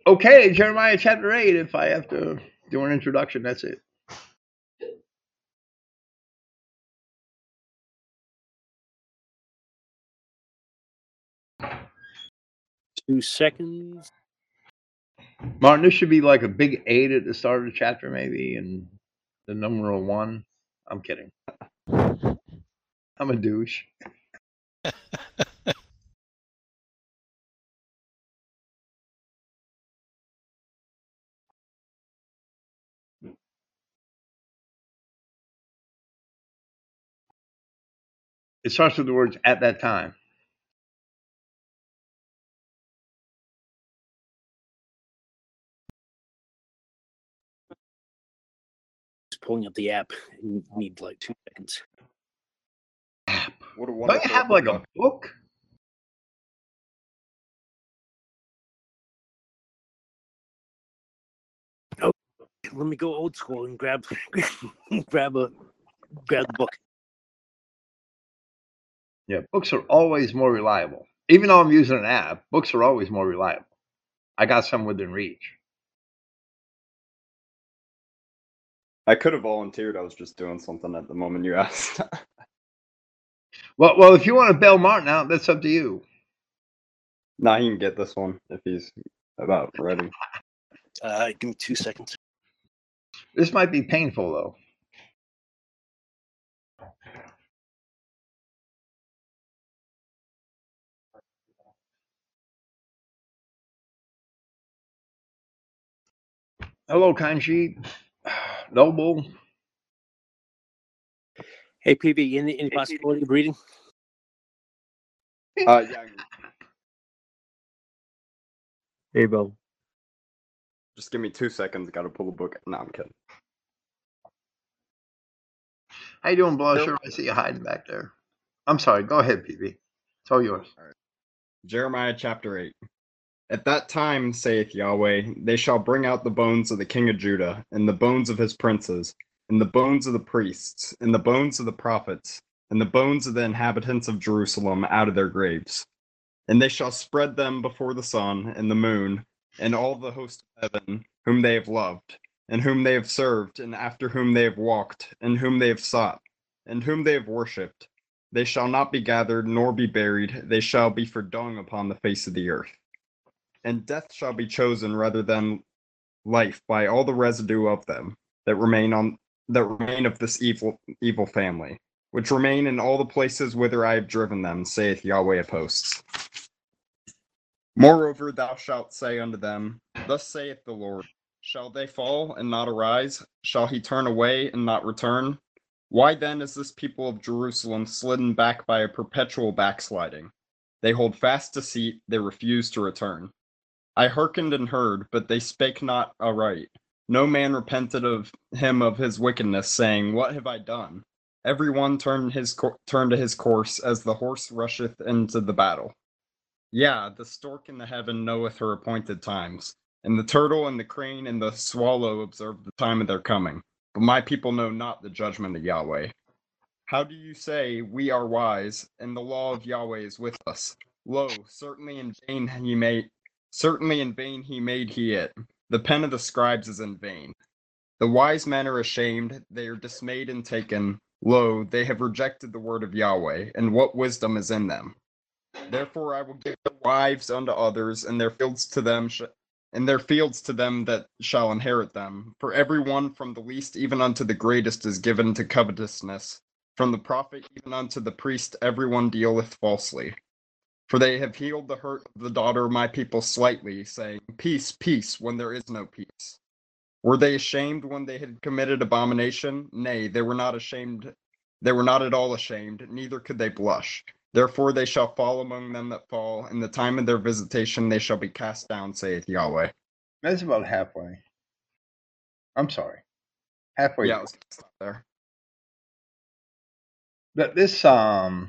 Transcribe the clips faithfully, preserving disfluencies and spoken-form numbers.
Okay, Jeremiah chapter eight. If I have to do an introduction, that's it. Two seconds. Martin, this should be like a big eight at the start of the chapter, maybe, and the numeral one. I'm kidding. I'm a douche. It starts with the words "at that time." Just pulling up the app. You need like two seconds. What a Don't wonderful you have like a book? Oh, let me go old school and grab grab a grab the book. Yeah, books are always more reliable. Even though I'm using an app, books are always more reliable. I got some within reach. I could have volunteered. I was just doing something at the moment you asked. Well, well, if you want to bail Martin out, that's up to you. Nah, he can get this one if he's about ready. Uh, give me two seconds. This might be painful, though. Hello, Kanji. Noble. Hey, P V, any, any possibility of reading? Uh, yeah. Hey, Bo. Just give me two seconds. Got to pull the book. No, I'm kidding. How you doing, Blusher? I see you hiding back there. I'm sorry. Go ahead, P V. It's all yours. All right. Jeremiah chapter eight. At that time, saith Yahweh, they shall bring out the bones of the king of Judah, and the bones of his princes, and the bones of the priests, and the bones of the prophets, and the bones of the inhabitants of Jerusalem out of their graves. And they shall spread them before the sun and the moon, and all the host of heaven, whom they have loved, and whom they have served, and after whom they have walked, and whom they have sought, and whom they have worshipped. They shall not be gathered, nor be buried, they shall be for dung upon the face of the earth. And death shall be chosen rather than life by all the residue of them that remain on that remain of this evil evil family, which remain in all the places whither I have driven them, saith Yahweh of hosts. Moreover, thou shalt say unto them, Thus saith the Lord, shall they fall and not arise? Shall he turn away and not return? Why then is this people of Jerusalem slidden back by a perpetual backsliding? They hold fast deceit, they refuse to return. I hearkened and heard, but they spake not aright. No man repented of him of his wickedness, saying, What have I done? Every one turned his co- turned to his course, as the horse rusheth into the battle. Yeah, the stork in the heaven knoweth her appointed times, and the turtle and the crane and the swallow observe the time of their coming. But my people know not the judgment of Yahweh. How do you say, We are wise, and the law of Yahweh is with us? Lo, certainly in vain he made certainly in vain he made he it. The pen of the scribes is in vain. The wise men are ashamed, they are dismayed and taken. Lo, they have rejected the word of Yahweh, and what wisdom is in them? Therefore I will give their wives unto others, and their fields to them, sh- and their fields to them that shall inherit them. For every one from the least even unto the greatest is given to covetousness. From the prophet even unto the priest every one dealeth falsely. For they have healed the hurt of the daughter of my people slightly, saying, Peace, peace, when there is no peace. Were they ashamed when they had committed abomination? Nay, they were not ashamed. They were not at all ashamed, neither could they blush. Therefore they shall fall among them that fall. In the time of their visitation they shall be cast down, saith Yahweh. That's about halfway. I'm sorry. Halfway. Yeah, let's stop there. But this, um,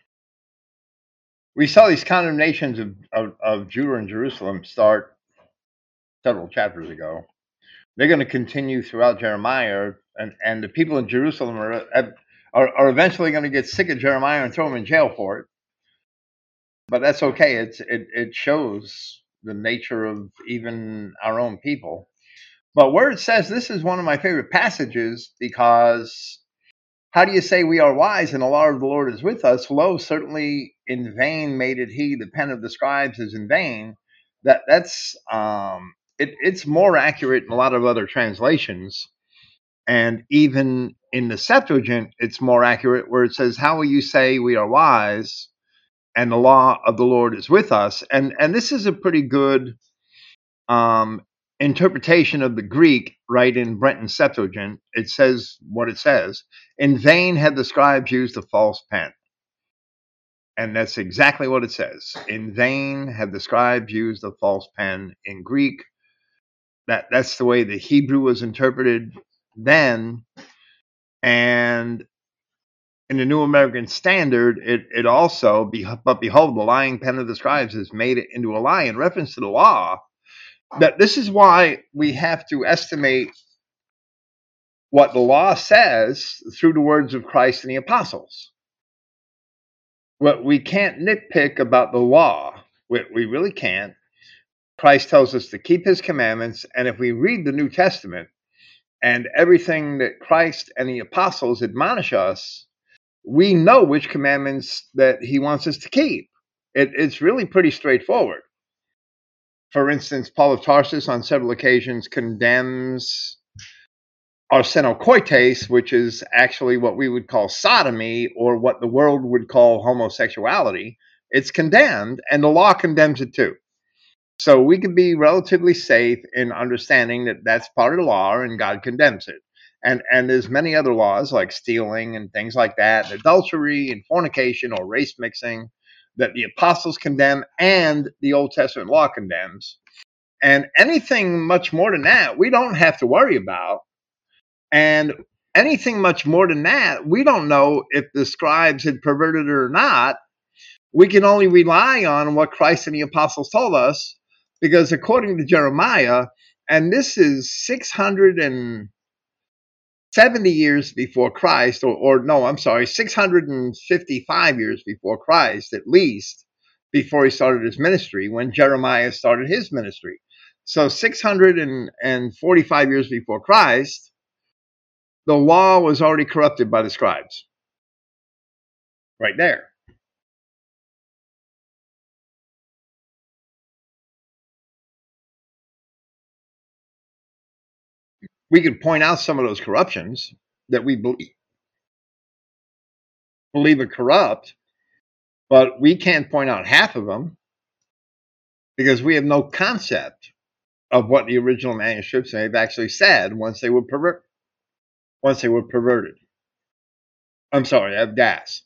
we saw these condemnations of, of, of Judah and Jerusalem start several chapters ago. They're going to continue throughout Jeremiah, and, and the people in Jerusalem are, are are eventually going to get sick of Jeremiah and throw him in jail for it. But that's okay. It's it it shows the nature of even our own people. But where it says, this is one of my favorite passages, because how do you say we are wise and the law of the Lord is with us? Lo, certainly in vain made it he, the pen of the scribes is in vain. That that's um, it, it's more accurate in a lot of other translations, and even in the Septuagint, it's more accurate where it says, "How will you say we are wise, and the law of the Lord is with us?" And and this is a pretty good um, interpretation of the Greek, right? In Brenton Septuagint, it says what it says. In vain had the scribes used a false pen. And that's exactly what it says. In vain have the scribes used a false pen in Greek. That that's the way the Hebrew was interpreted then. And in the New American Standard, it, it also, be, but behold, the lying pen of the scribes has made it into a lie, in reference to the law. That this is why we have to estimate what the law says through the words of Christ and the apostles. What we can't nitpick about the law, we, we really can't. Christ tells us to keep his commandments, and if we read the New Testament and everything that Christ and the apostles admonish us, we know which commandments that he wants us to keep. It, it's really pretty straightforward. For instance, Paul of Tarsus on several occasions condemns arsenokoites, which is actually what we would call sodomy, or what the world would call homosexuality. It's condemned, and the law condemns it too. So we can be relatively safe in understanding that that's part of the law, and God condemns it. And and there's many other laws like stealing and things like that, adultery and fornication or race mixing, that the apostles condemn and the Old Testament law condemns. And anything much more than that, we don't have to worry about. And anything much more than that, we don't know if the scribes had perverted it or not. We can only rely on what Christ and the apostles told us, because according to Jeremiah, and this is six hundred seventy years before Christ, or, or no, I'm sorry, six hundred fifty-five years before Christ, at least, before he started his ministry, when Jeremiah started his ministry. So six hundred forty-five years before Christ, the law was already corrupted by the scribes. Right there. We could point out some of those corruptions that we believe, believe are corrupt, but we can't point out half of them because we have no concept of what the original manuscripts may have actually said once they were pervert, once they were perverted. I'm sorry, I have gas.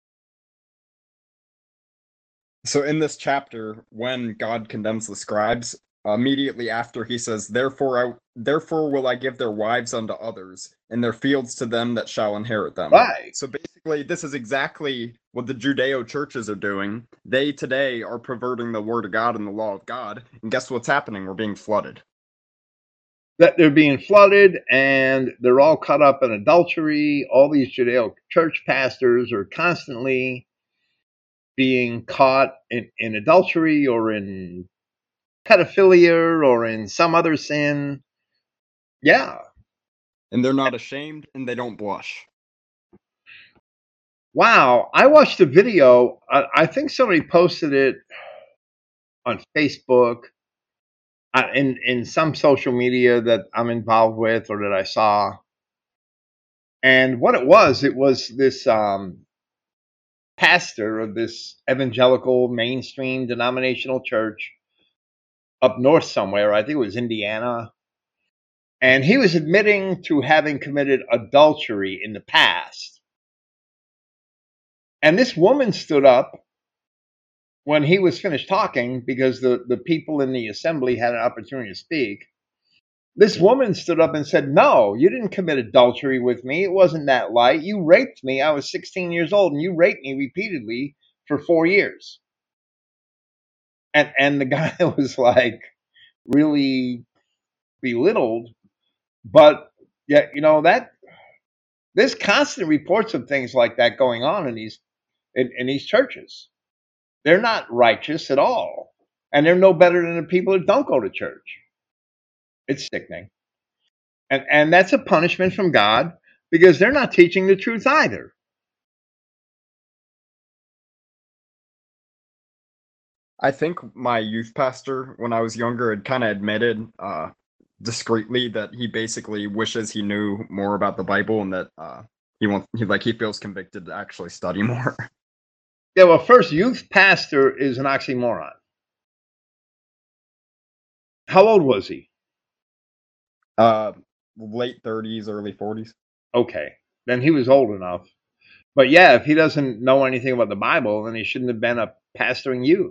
So in this chapter, when God condemns the scribes, immediately after he says, Therefore I therefore will I give their wives unto others, and their fields to them that shall inherit them. Right. So basically, this is exactly what the Judeo churches are doing. They today are perverting the word of God and the law of God, and guess what's happening? We're being flooded. That they're being flooded, and they're all caught up in adultery. All these Judeo church pastors are constantly being caught in, in adultery or in pedophilia or in some other sin. Yeah. And they're not ashamed, and they don't blush. Wow. I watched a video. I, I think somebody posted it on Facebook, uh, in, in some social media that I'm involved with or that I saw. And what it was, it was this um, pastor of this evangelical mainstream denominational church up north somewhere. I think it was Indiana. And he was admitting to having committed adultery in the past. And this woman stood up when he was finished talking, because the, the people in the assembly had an opportunity to speak. This woman stood up and said, No, you didn't commit adultery with me. It wasn't that light. You raped me. I was sixteen years old, and you raped me repeatedly for four years. And and the guy was like really belittled. But yeah, you know, that there's constant reports of things like that going on in these in, in these churches. They're not righteous at all. And they're no better than the people that don't go to church. It's sickening. And and that's a punishment from God because they're not teaching the truth either. I think my youth pastor, when I was younger, had kind of admitted uh, discreetly that he basically wishes he knew more about the Bible and that uh, he wants, he like he feels convicted to actually study more. Yeah, well, first, youth pastor is an oxymoron. How old was he? Uh, late thirties, early forties. Okay, then he was old enough. But yeah, if he doesn't know anything about the Bible, then he shouldn't have been a pastoring youth.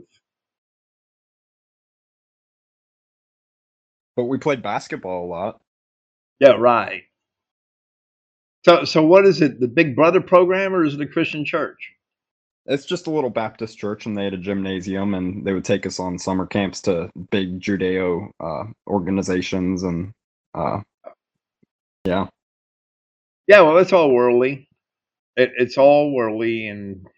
But we played basketball a lot. Yeah, right. So, so what is it? The Big Brother program, or is it a Christian church? It's just a little Baptist church, and they had a gymnasium, and they would take us on summer camps to big Judeo uh, organizations, and uh, yeah. Yeah, well, it's all worldly. It, it's all worldly, and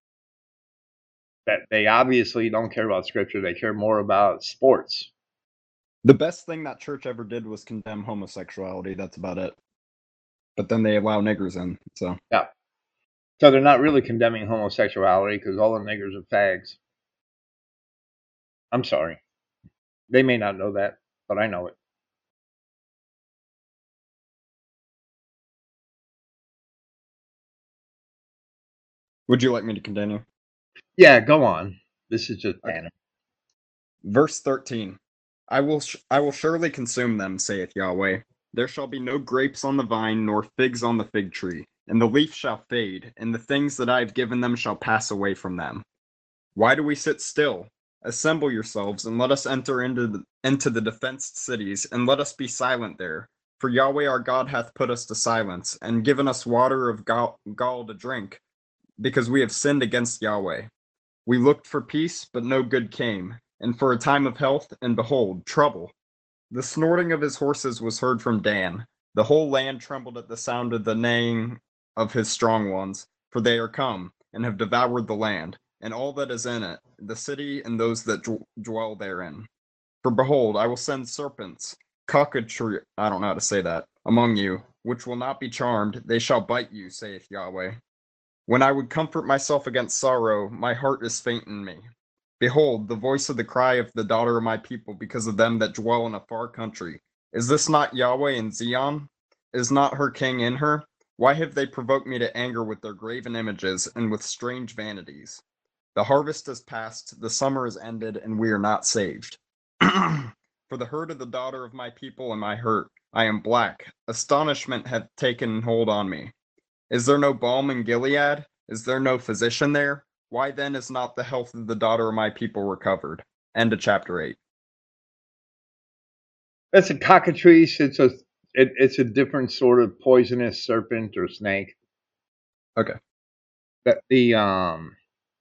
that they obviously don't care about Scripture. They care more about sports. The best thing that church ever did was condemn homosexuality. That's about it. But then they allow niggers in, so. Yeah. So they're not really condemning homosexuality because all the niggers are fags. I'm sorry. They may not know that, but I know it. Would you like me to continue? Yeah, go on. This is just banner. Verse thirteen. I will sh- I will surely consume them, saith Yahweh. There shall be no grapes on the vine, nor figs on the fig tree, and the leaf shall fade, and the things that I have given them shall pass away from them. Why do we sit still? Assemble yourselves, and let us enter into the, into the defenced cities, and let us be silent there. For Yahweh our God hath put us to silence, and given us water of gall, gall to drink, because we have sinned against Yahweh. We looked for peace, but no good came, and for a time of health, and behold, trouble. The snorting of his horses was heard from Dan. The whole land trembled at the sound of the neighing of his strong ones, for they are come, and have devoured the land, and all that is in it, the city and those that d- dwell therein. For behold, I will send serpents, cockatrice, I don't know how to say that, among you, which will not be charmed, they shall bite you, saith Yahweh. When I would comfort myself against sorrow, my heart is faint in me. Behold, the voice of the cry of the daughter of my people because of them that dwell in a far country. Is this not Yahweh in Zion? Is not her king in her? Why have they provoked me to anger with their graven images and with strange vanities? The harvest is past, the summer is ended, and we are not saved. For the hurt of the daughter of my people and my hurt, I am black. Astonishment hath taken hold on me. Is there no balm in Gilead? Is there no physician there? Why then is not the health of the daughter of my people recovered? End of chapter eight. That's a cockatrice. It's a it, it's a different sort of poisonous serpent or snake. Okay. That the um.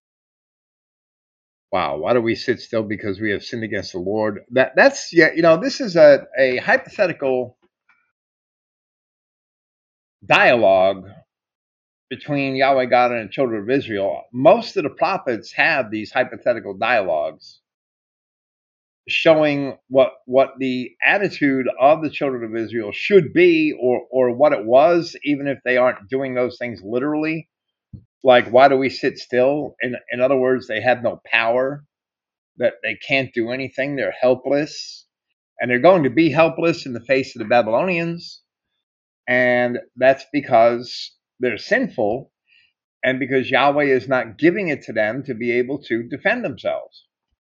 Wow, why do we sit still because we have sinned against the Lord? That that's yeah, you know, this is a, a hypothetical dialogue between Yahweh God and the children of Israel. Most of the prophets have these hypothetical dialogues showing what what the attitude of the children of Israel should be, or or what it was, even if they aren't doing those things literally. Like, why do we sit still? In in other words, they have no power, that they can't do anything, they're helpless, and they're going to be helpless in the face of the Babylonians, and that's because they're sinful, and because Yahweh is not giving it to them to be able to defend themselves.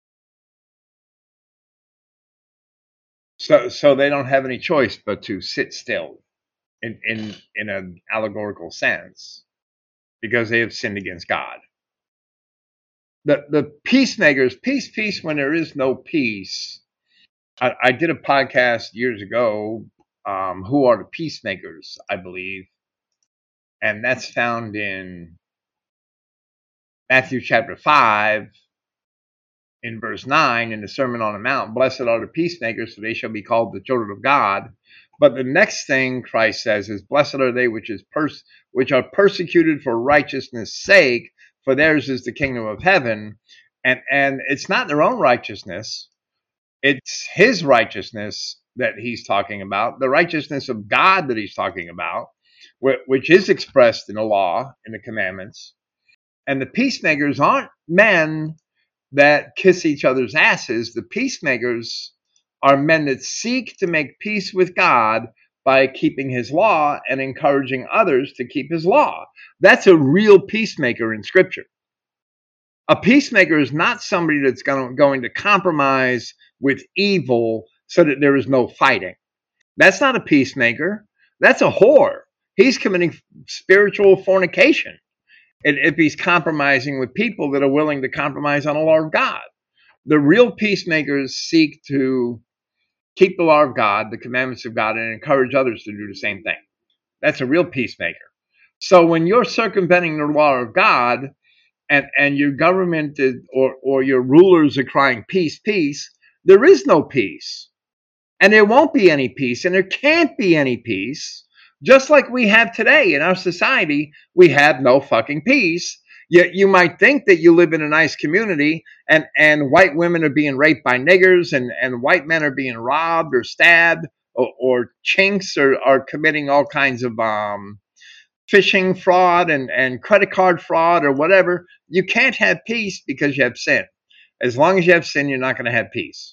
So, so they don't have any choice but to sit still, in in in an allegorical sense, because they have sinned against God. The the peacemakers, peace, peace. When there is no peace, I, I did a podcast years ago. Um, who are the peacemakers? I believe, and that's found in Matthew chapter five, in verse nine, in the Sermon on the Mount. Blessed are the peacemakers, for they shall be called the children of God. But the next thing Christ says is, blessed are they which is pers- which are persecuted for righteousness' sake, for theirs is the kingdom of heaven. And and it's not their own righteousness. It's his righteousness that he's talking about, the righteousness of God that he's talking about, which is expressed in the law, in the commandments. And the peacemakers aren't men that kiss each other's asses. The peacemakers are men that seek to make peace with God by keeping his law and encouraging others to keep his law. That's a real peacemaker in Scripture. A peacemaker is not somebody that's going to compromise with evil so that there is no fighting. That's not a peacemaker. That's a whore. He's committing spiritual fornication if he's compromising with people that are willing to compromise on the law of God. The real peacemakers seek to keep the law of God, the commandments of God, and encourage others to do the same thing. That's a real peacemaker. So when you're circumventing the law of God, and, and your government is, or, or your rulers are crying peace, peace, there is no peace. And there won't be any peace, and there can't be any peace. Just like we have today in our society, we have no fucking peace. You, you might think that you live in a nice community and, and white women are being raped by niggers and, and white men are being robbed or stabbed or, or chinks are, are committing all kinds of um, phishing fraud and, and credit card fraud or whatever. You can't have peace because you have sin. As long as you have sin, you're not going to have peace.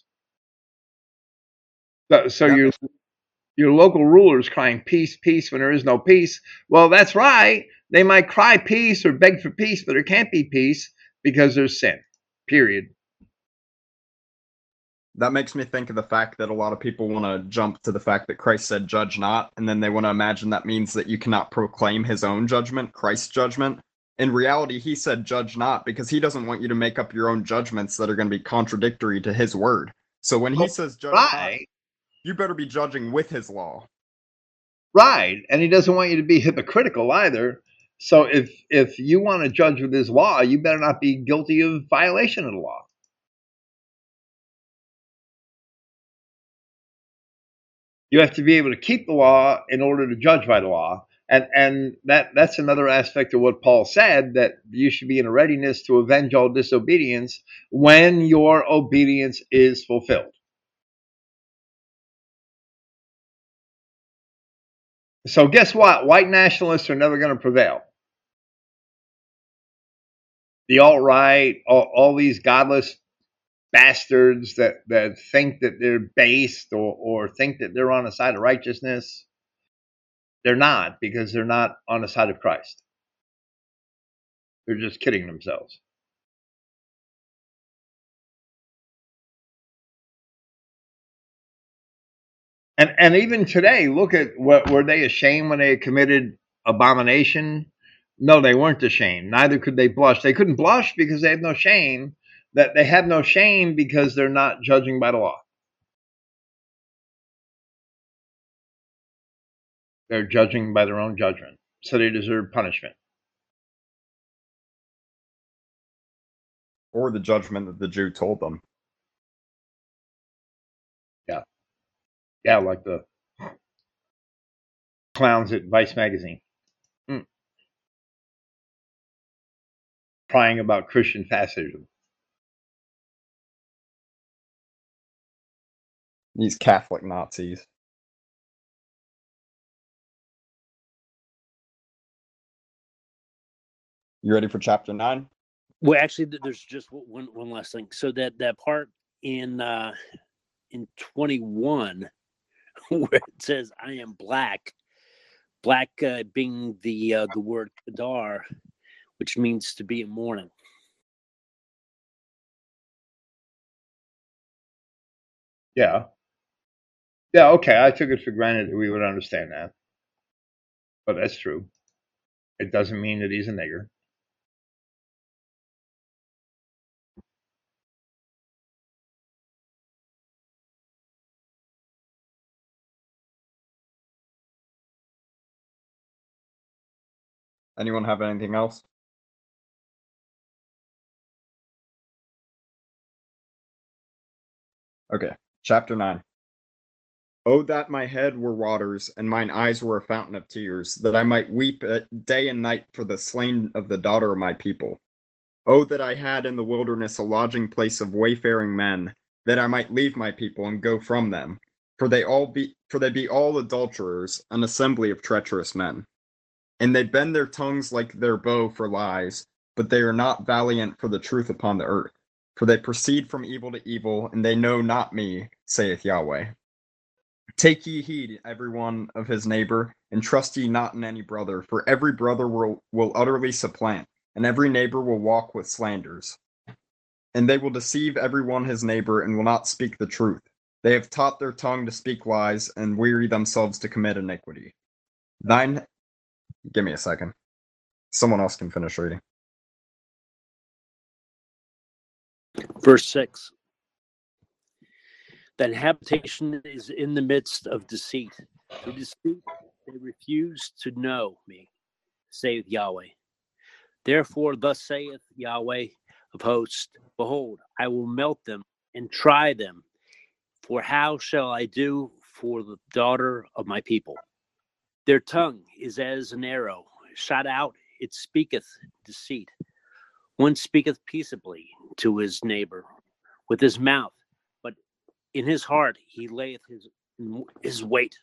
So, so your your local rulers crying peace, peace when there is no peace. Well, that's right. They might cry peace or beg for peace, but there can't be peace because there's sin. Period. That makes me think of the fact that a lot of people want to jump to the fact that Christ said, "Judge not," and then they want to imagine that means that you cannot proclaim his own judgment, Christ's judgment. In reality, he said, "Judge not," because he doesn't want you to make up your own judgments that are going to be contradictory to his word. So when he says, "Judge right. not," you better be judging with his law. Right. And he doesn't want you to be hypocritical either. So if if you want to judge with his law, you better not be guilty of violation of the law. You have to be able to keep the law in order to judge by the law. And and that, that's another aspect of what Paul said, that you should be in a readiness to avenge all disobedience when your obedience is fulfilled. So guess what? White nationalists are never going to prevail. The alt-right, all, all these godless bastards that, that think that they're based or, or think that they're on the side of righteousness, they're not, because they're not on the side of Christ. They're just kidding themselves. And and even today, look at what, were they ashamed when they committed abomination? No, they weren't ashamed. Neither could they blush. They couldn't blush because they had no shame. That they have no shame because they're not judging by the law. They're judging by their own judgment, so they deserve punishment. Or the judgment that the Jew told them. Yeah. Yeah, like the clowns at Vice Magazine. Mm. Crying about Christian fascism. These Catholic Nazis. You ready for chapter nine? Well, actually, there's just one one last thing. So that that part in uh, in twenty-one where it says, "I am black," black uh, being the uh, the word kadar, which means to be in mourning. Yeah. Yeah, okay. I took it for granted that we would understand that. But that's true. It doesn't mean that he's a nigger. Anyone have anything else? Okay, chapter nine. Oh, that my head were waters, and mine eyes were a fountain of tears, that I might weep day and night for the slain of the daughter of my people. Oh, that I had in the wilderness a lodging place of wayfaring men, that I might leave my people and go from them. For they all be for they be all adulterers, an assembly of treacherous men. And they bend their tongues like their bow for lies, but they are not valiant for the truth upon the earth. For they proceed from evil to evil, and they know not me, saith Yahweh. Take ye heed, every one of his neighbor, and trust ye not in any brother, for every brother will, will utterly supplant, and every neighbor will walk with slanders. And they will deceive every one his neighbor, and will not speak the truth. They have taught their tongue to speak lies, and weary themselves to commit iniquity. Thine. Give me a second. Someone else can finish reading. Verse six. That habitation is in the midst of deceit. Through deceit, they refuse to know me, saith Yahweh. Therefore, thus saith Yahweh of hosts, behold, I will melt them and try them. For how shall I do for the daughter of my people? Their tongue is as an arrow, shot out, it speaketh deceit. One speaketh peaceably to his neighbor with his mouth, but in his heart he layeth his, his weight.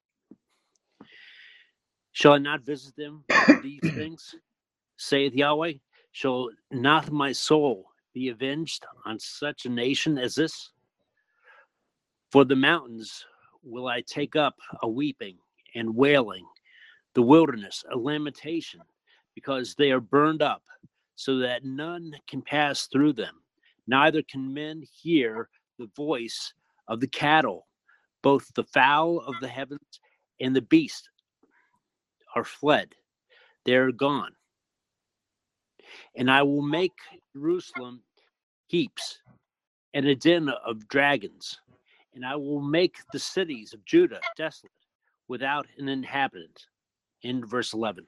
Shall I not visit them for these things, saith Yahweh? Shall not my soul be avenged on such a nation as this? For the mountains will I take up a weeping and wailing, the wilderness a lamentation, because they are burned up, so that none can pass through them. Neither can men hear the voice of the cattle. Both the fowl of the heavens and the beast are fled. They are gone. And I will make Jerusalem heaps and a den of dragons. And I will make the cities of Judah desolate, without an inhabitant. In verse eleven.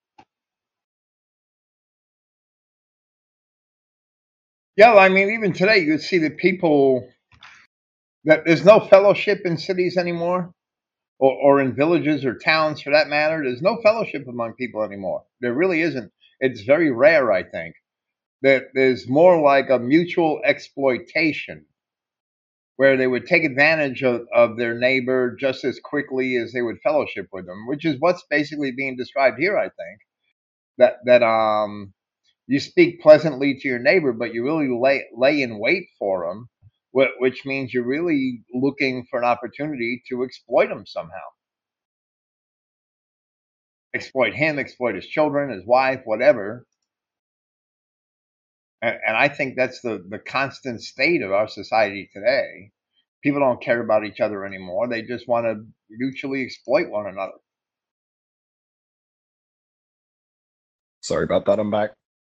Yeah, I mean, even today you see that people, that there's no fellowship in cities anymore, or, or in villages or towns for that matter. There's no fellowship among people anymore. There really isn't. It's very rare, I think, that there's more like a mutual exploitation where they would take advantage of, of their neighbor just as quickly as they would fellowship with them, which is what's basically being described here, I think. That that um you speak pleasantly to your neighbor, but you really lay lay in wait for them, which means you're really looking for an opportunity to exploit them somehow. Exploit him, exploit his children, his wife, whatever. And, and I think that's the, the constant state of our society today. People don't care about each other anymore. They just want to mutually exploit one another. Sorry about that. I'm back.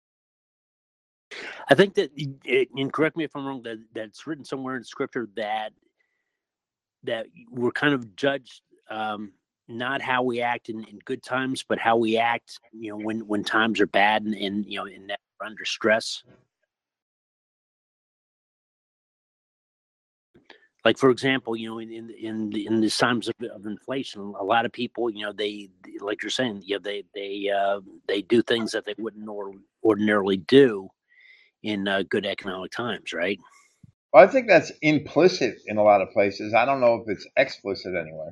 I think that, and correct me if I'm wrong, that that's written somewhere in Scripture that that we're kind of judged um, not how we act in, in good times, but how we act, you know, when when times are bad and, and you know, and that we're under stress. Like, for example, you know, in in in, in these times of, of inflation, a lot of people, you know, they, like you're saying, you know, they they uh, they do things that they wouldn't or, ordinarily do in uh, good economic times, right? Well, I think that's implicit in a lot of places. I don't know if it's explicit anywhere.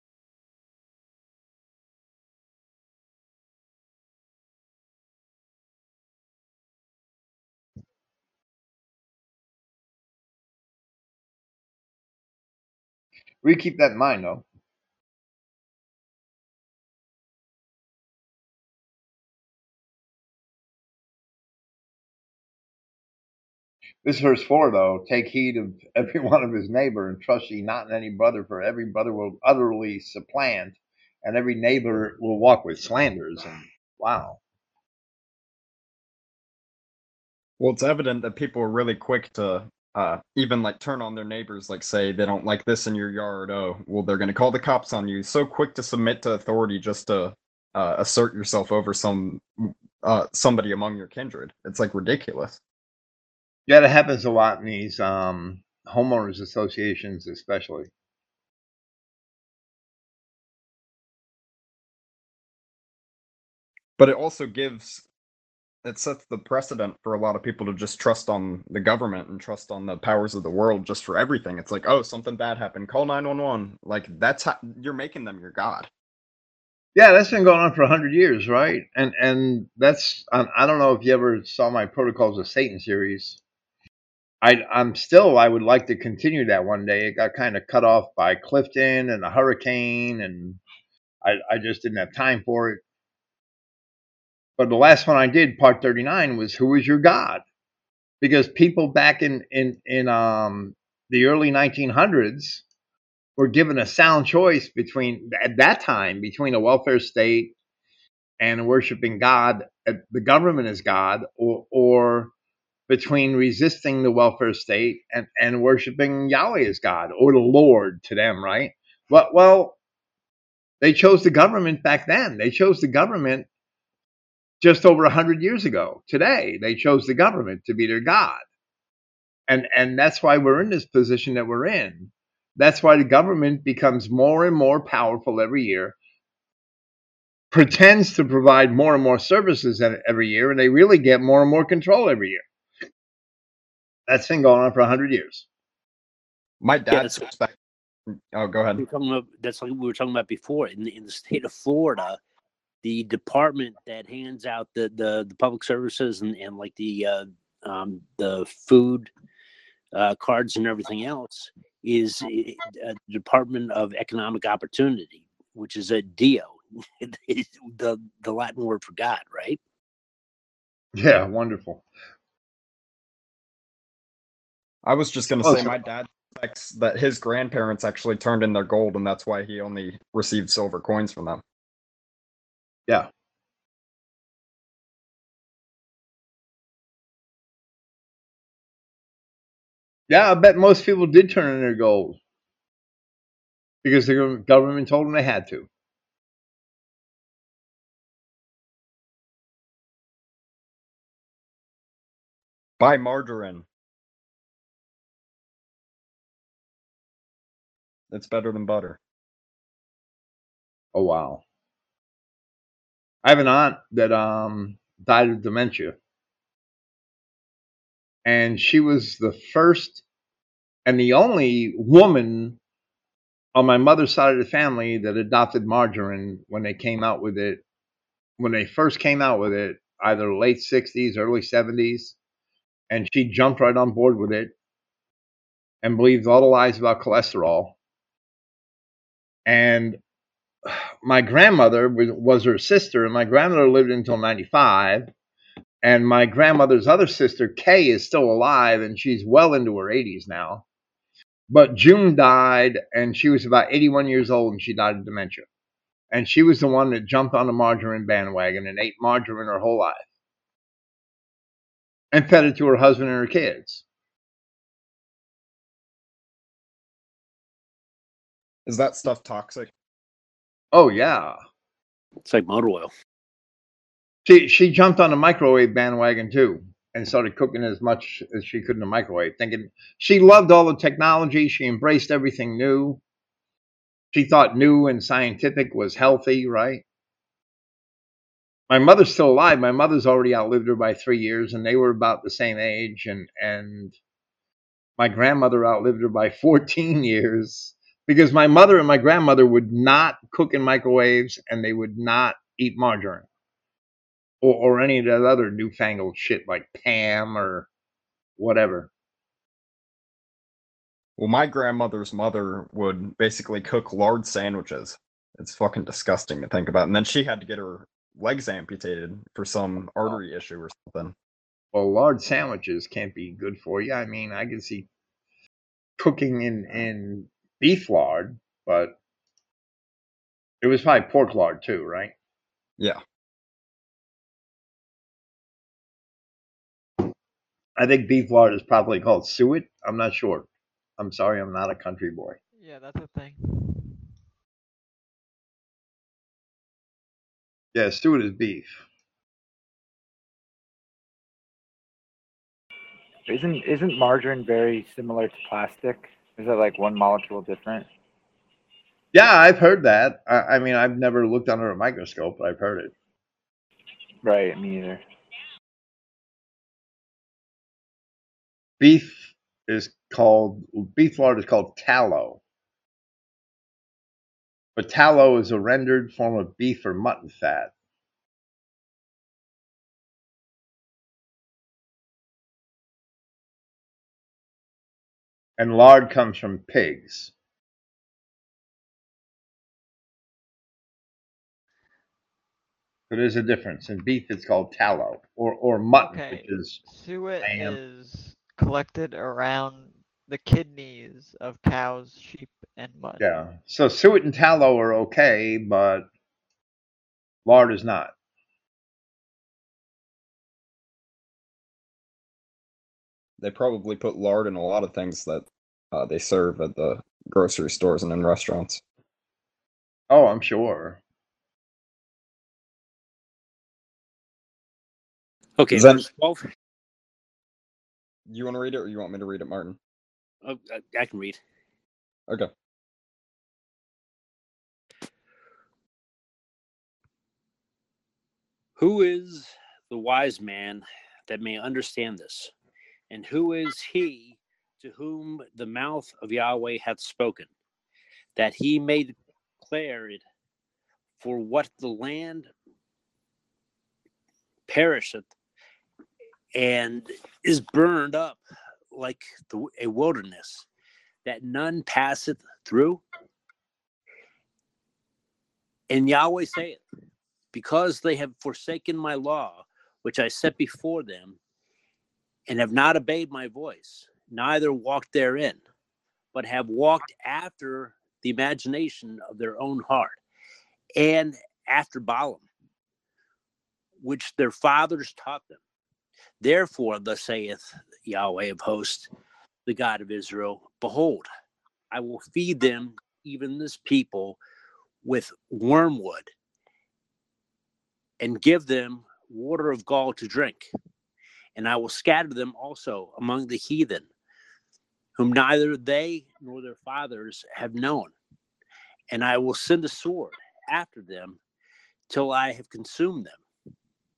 We keep that in mind, though. This verse four, though, take heed of every one of his neighbor, and trust ye not in any brother, for every brother will utterly supplant, and every neighbor will walk with slanders. And wow. Well, it's evident that people are really quick to uh, even like turn on their neighbors, like say they don't like this in your yard. Oh, well, they're going to call the cops on you. So quick to submit to authority just to uh, assert yourself over some uh, somebody among your kindred. It's like ridiculous. Yeah, that happens a lot in these um, homeowners associations, especially. But it also gives it sets the precedent for a lot of people to just trust on the government and trust on the powers of the world just for everything. It's like, oh, something bad happened, call nine one one. Like, that's how you're making them your god. Yeah, that's been going on for a hundred years, right? And and that's I, I don't know if you ever saw my Protocols of Satan series. I I'm still I would like to continue that one day. It got kind of cut off by Clifton and the hurricane, and I I just didn't have time for it. But the last one I did, part thirty-nine, was who is your God? Because people back in in in um the early nineteen hundreds were given a sound choice between at that time between a welfare state and worshiping God, uh, the government as God, or or between resisting the welfare state and and worshiping Yahweh as God or the Lord to them, right? Well, well, they chose the government back then. They chose the government just over a hundred years ago. Today, they chose the government to be their God. And and that's why we're in this position that we're in. That's why the government becomes more and more powerful every year, pretends to provide more and more services every year, and they really get more and more control every year. That's been going on for a hundred years. My Yeah, dad that's, suspect. Oh, go ahead. we were talking about, that's like we were talking about before. In the, in the state of Florida, the department that hands out the the, the public services and, and like the uh, um, the food uh, cards and everything else is a Department of Economic Opportunity, which is a D O, the the Latin word for God, right? Yeah, wonderful. I was just going to Oh, say so- my dad suspects that his grandparents actually turned in their gold, and that's why he only received silver coins from them. Yeah. Yeah, I bet most people did turn in their gold because the government told them they had to. Buy margarine. It's better than butter. Oh wow. I have an aunt that um died of dementia. And she was the first and the only woman on my mother's side of the family that adopted margarine when they came out with it. When they first came out with it, either late sixties, early seventies, and she jumped right on board with it and believed all the lies about cholesterol. And my grandmother was, was her sister, and my grandmother lived until ninety-five. And my grandmother's other sister, Kay, is still alive, and she's well into her eighties now. But June died, and she was about eighty-one years old, and she died of dementia. And she was the one that jumped on the margarine bandwagon and ate margarine her whole life and fed it to her husband and her kids. Is that stuff toxic? Oh, yeah. It's like motor oil. She, she jumped on the microwave bandwagon, too, and started cooking as much as she could in the microwave, thinking she loved all the technology. She embraced everything new. She thought new and scientific was healthy, right? My mother's still alive. My mother's already outlived her by three years, and they were about the same age. And and my grandmother outlived her by fourteen years because my mother and my grandmother would not cook in microwaves, and they would not eat margarine or, or any of that other newfangled shit like Pam or whatever. Well, my grandmother's mother would basically cook lard sandwiches. It's fucking disgusting to think about. And then she had to get her legs amputated for some artery issue or something. Well, lard sandwiches can't be good for you. I mean, I can see cooking in, in beef lard, but it was probably pork lard too, right? Yeah. I think beef lard is probably called suet. I'm not sure. I'm sorry, I'm not a country boy. Yeah, that's a thing. Yeah, suet is beef. Isn't isn't margarine very similar to plastic? Is it like one molecule different? Yeah, I've heard that. I, I mean, I've never looked under a microscope, but I've heard it. Right, me either. Beef is called beef lard is called tallow, but tallow is a rendered form of beef or mutton fat. And lard comes from pigs. So there's a difference. In beef, it's called tallow, or or mutton, Okay, which is suet lamb. is collected around the kidneys of cows, sheep, and mutton. Yeah. So suet and tallow are okay, but lard is not. They probably put lard in a lot of things that uh, they serve at the grocery stores and in restaurants. Oh, I'm sure. Okay, Then- verse twelve. You want to read it, or you want me to read it, Martin? Oh, I, I can read. Okay. Who is the wise man that may understand this? And who is he to whom the mouth of Yahweh hath spoken, that he may declare it? For what the land perisheth and is burned up like the, a wilderness, that none passeth through? And Yahweh saith, because they have forsaken my law, which I set before them, and have not obeyed my voice, neither walked therein, but have walked after the imagination of their own heart, and after Balaam, which their fathers taught them. Therefore, thus saith Yahweh of hosts, the God of Israel, behold, I will feed them, even this people, with wormwood, and give them water of gall to drink. And I will scatter them also among the heathen, whom neither they nor their fathers have known. And I will send a sword after them till I have consumed them.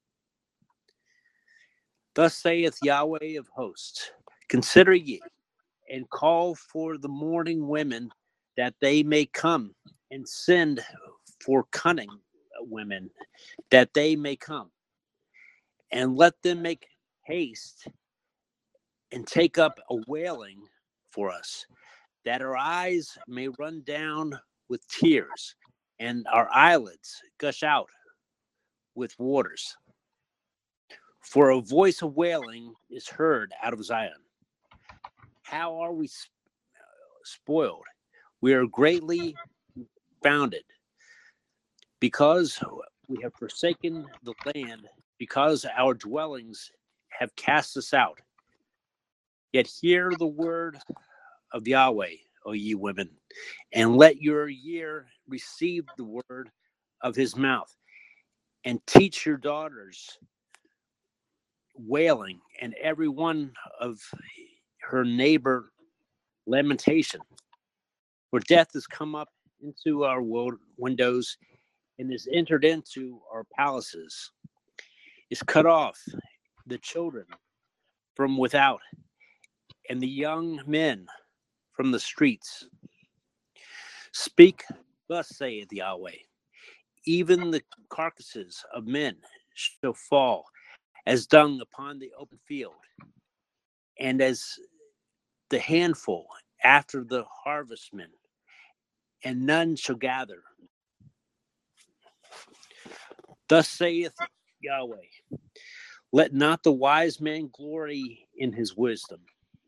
Thus saith Yahweh of hosts, consider ye, and call for the mourning women, that they may come, and send for cunning women, that they may come, and let them make haste and take up a wailing for us, that our eyes may run down with tears, and our eyelids gush out with waters. For a voice of wailing is heard out of Zion. How are we spoiled? We are greatly founded, because we have forsaken the land, because our dwellings have cast us out. Yet hear the word of Yahweh, O ye women, and let your year receive the word of his mouth, and teach your daughters wailing, and every one of her neighbor lamentation. For death has come up into our windows, and is entered into our palaces, is cut off the children from without, and the young men from the streets. Speak, thus saith Yahweh, even the carcasses of men shall fall as dung upon the open field, and as the handful after the harvestmen, and none shall gather. Thus saith Yahweh, let not the wise man glory in his wisdom,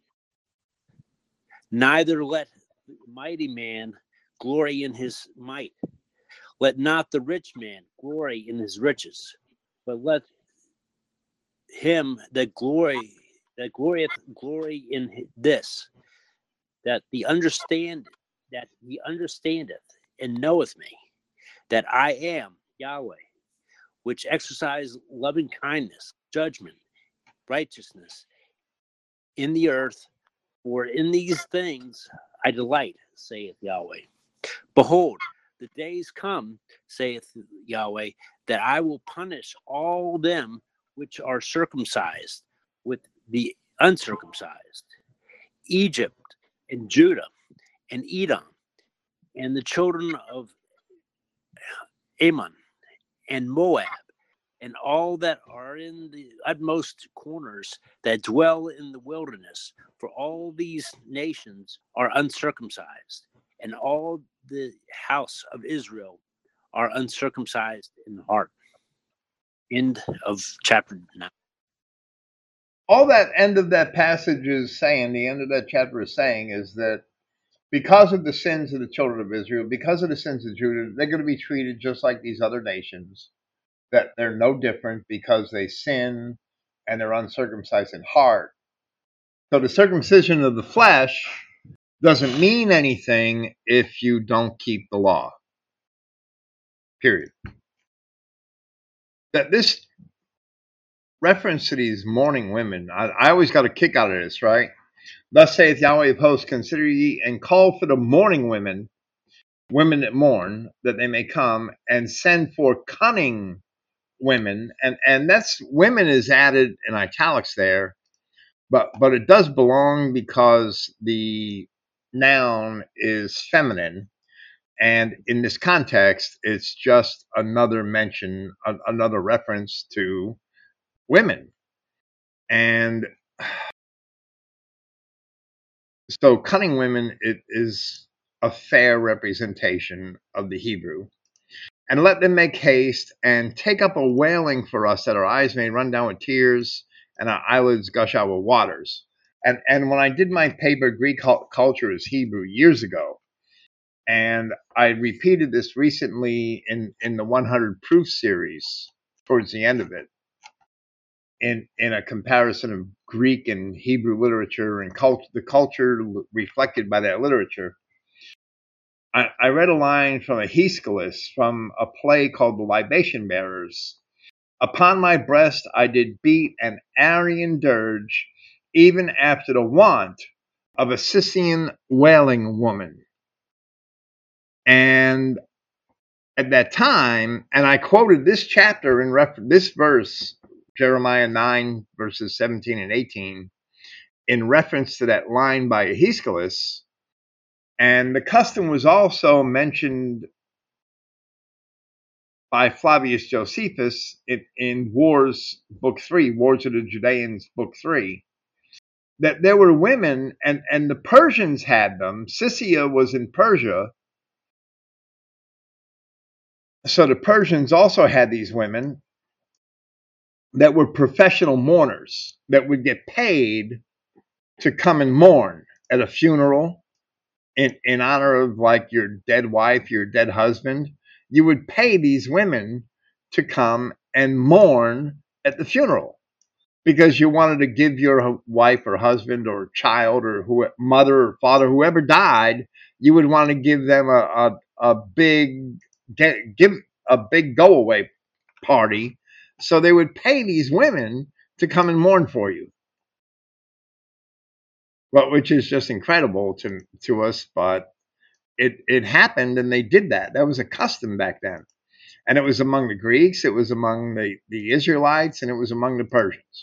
neither let the mighty man glory in his might. Let not the rich man glory in his riches, but let him that glory that glorieth glory in this, that the understand that he understandeth and knoweth me, that I am Yahweh, which exercise loving kindness, judgment, righteousness in the earth. For in these things I delight, saith Yahweh. Behold, the days come, saith Yahweh, that I will punish all them which are circumcised with the uncircumcised, Egypt and Judah and Edom, and the children of Ammon and Moab, and all that are in the utmost corners that dwell in the wilderness. For all these nations are uncircumcised, and all the house of Israel are uncircumcised in heart. End of chapter nine. All that end of that passage is saying, the end of that chapter is saying, is that because of the sins of the children of Israel, because of the sins of Judah, they're going to be treated just like these other nations, that they're no different because they sin and they're uncircumcised in heart. So the circumcision of the flesh doesn't mean anything if you don't keep the law. Period. That this reference to these mourning women, I, I always got a kick out of this, right? Thus saith Yahweh of hosts, consider ye and call for the mourning women, women that mourn, that they may come, and send for cunning women. And and that's, women is added in italics there, but but it does belong because the noun is feminine. And in this context, it's just another mention, a, another reference to women. And so cunning women, it is a fair representation of the Hebrew. And let them make haste and take up a wailing for us, that our eyes may run down with tears and our eyelids gush out with waters. And and when I did my paper, Greek Culture is Hebrew, years ago, and I repeated this recently in, in the one hundred Proof series, towards the end of it, in, in a comparison of Greek and Hebrew literature and cult, the culture reflected by that literature. I, I read a line from Aeschylus from a play called The Libation Bearers. Upon my breast I did beat an Aryan dirge, even after the want of a Scythian wailing woman. And at that time, and I quoted this chapter in ref- this verse, Jeremiah nine, verses seventeen and eighteen, in reference to that line by Aeschylus. And the custom was also mentioned by Flavius Josephus in, in Wars, Book three, Wars of the Judeans, Book three, that there were women, and, and the Persians had them. Scythia was in Persia. So the Persians also had these women that were professional mourners that would get paid to come and mourn at a funeral in, in honor of like your dead wife, your dead husband. You would pay these women to come and mourn at the funeral because you wanted to give your wife or husband or child or who, mother or father, whoever died, you would want to give them a, a, a big get, give a big go away party. So they would pay these women to come and mourn for you. Well, which is just incredible to to us, but it it happened, and they did that. That was a custom back then, and it was among the Greeks, it was among the the Israelites, and it was among the Persians.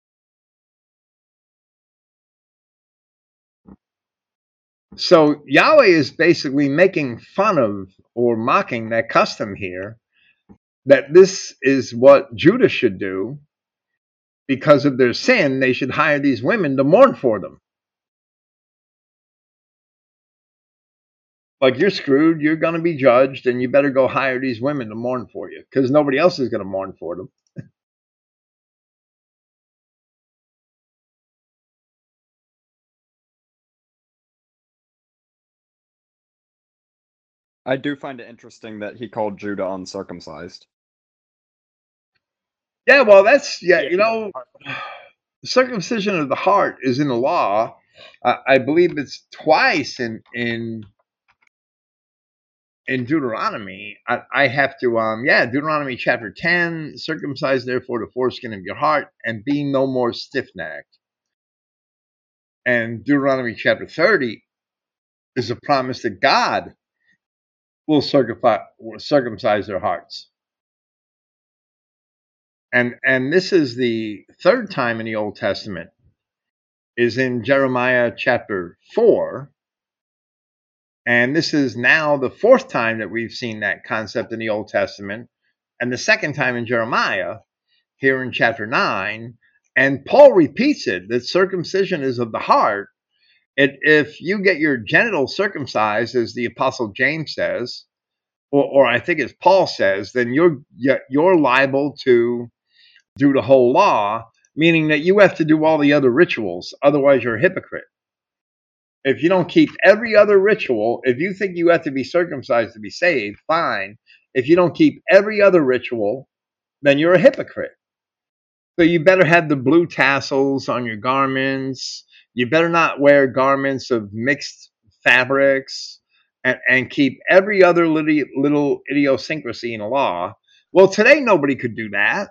So Yahweh is basically making fun of or mocking that custom here, that this is what Judah should do because of their sin. They should hire these women to mourn for them. Like, you're screwed, you're going to be judged, and you better go hire these women to mourn for you because nobody else is going to mourn for them. I do find it interesting that he called Judah uncircumcised. Yeah, well, that's, yeah, Yeah. you know, circumcision of the heart is in the law. I, I believe it's twice in in in Deuteronomy. I, I have to, um, yeah, Deuteronomy chapter ten, circumcise therefore the foreskin of your heart and be no more stiff-necked. And Deuteronomy chapter thirty is a promise that God will circumcise, will circumcise their hearts. And and this is the third time in the Old Testament is in Jeremiah chapter four. And this is now the fourth time that we've seen that concept in the Old Testament, and the second time in Jeremiah, here in chapter nine. And Paul repeats it, that circumcision is of the heart. It, if you get your genitals circumcised, as the Apostle James says, or, or I think as Paul says, then you're you're liable to do the whole law, meaning that you have to do all the other rituals. Otherwise, you're a hypocrite. If you don't keep every other ritual, if you think you have to be circumcised to be saved, fine. If you don't keep every other ritual, then you're a hypocrite. So you better have the blue tassels on your garments. You better not wear garments of mixed fabrics, and, and keep every other little, little idiosyncrasy in the law. Well, today nobody could do that.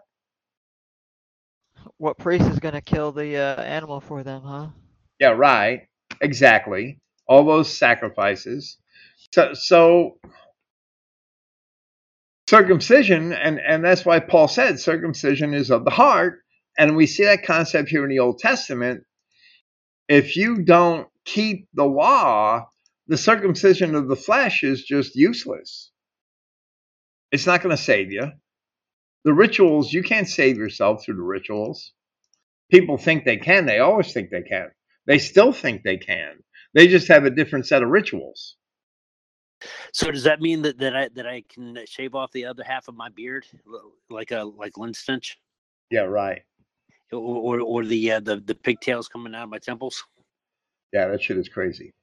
What priest is gonna kill the uh, animal for them, huh? Yeah, right. Exactly. All those sacrifices. So, so circumcision, and, and that's why Paul said circumcision is of the heart. And we see that concept here in the Old Testament. If you don't keep the law, the circumcision of the flesh is just useless. It's not going to save you. The rituals, you can't save yourself through the rituals. People think they can. They always think they can. They still think they can. They just have a different set of rituals. So does that mean that, that I that I can shave off the other half of my beard, like a like Lindstench? Yeah, right. Or or, or the uh, the the pigtails coming out of my temples? Yeah, that shit is crazy.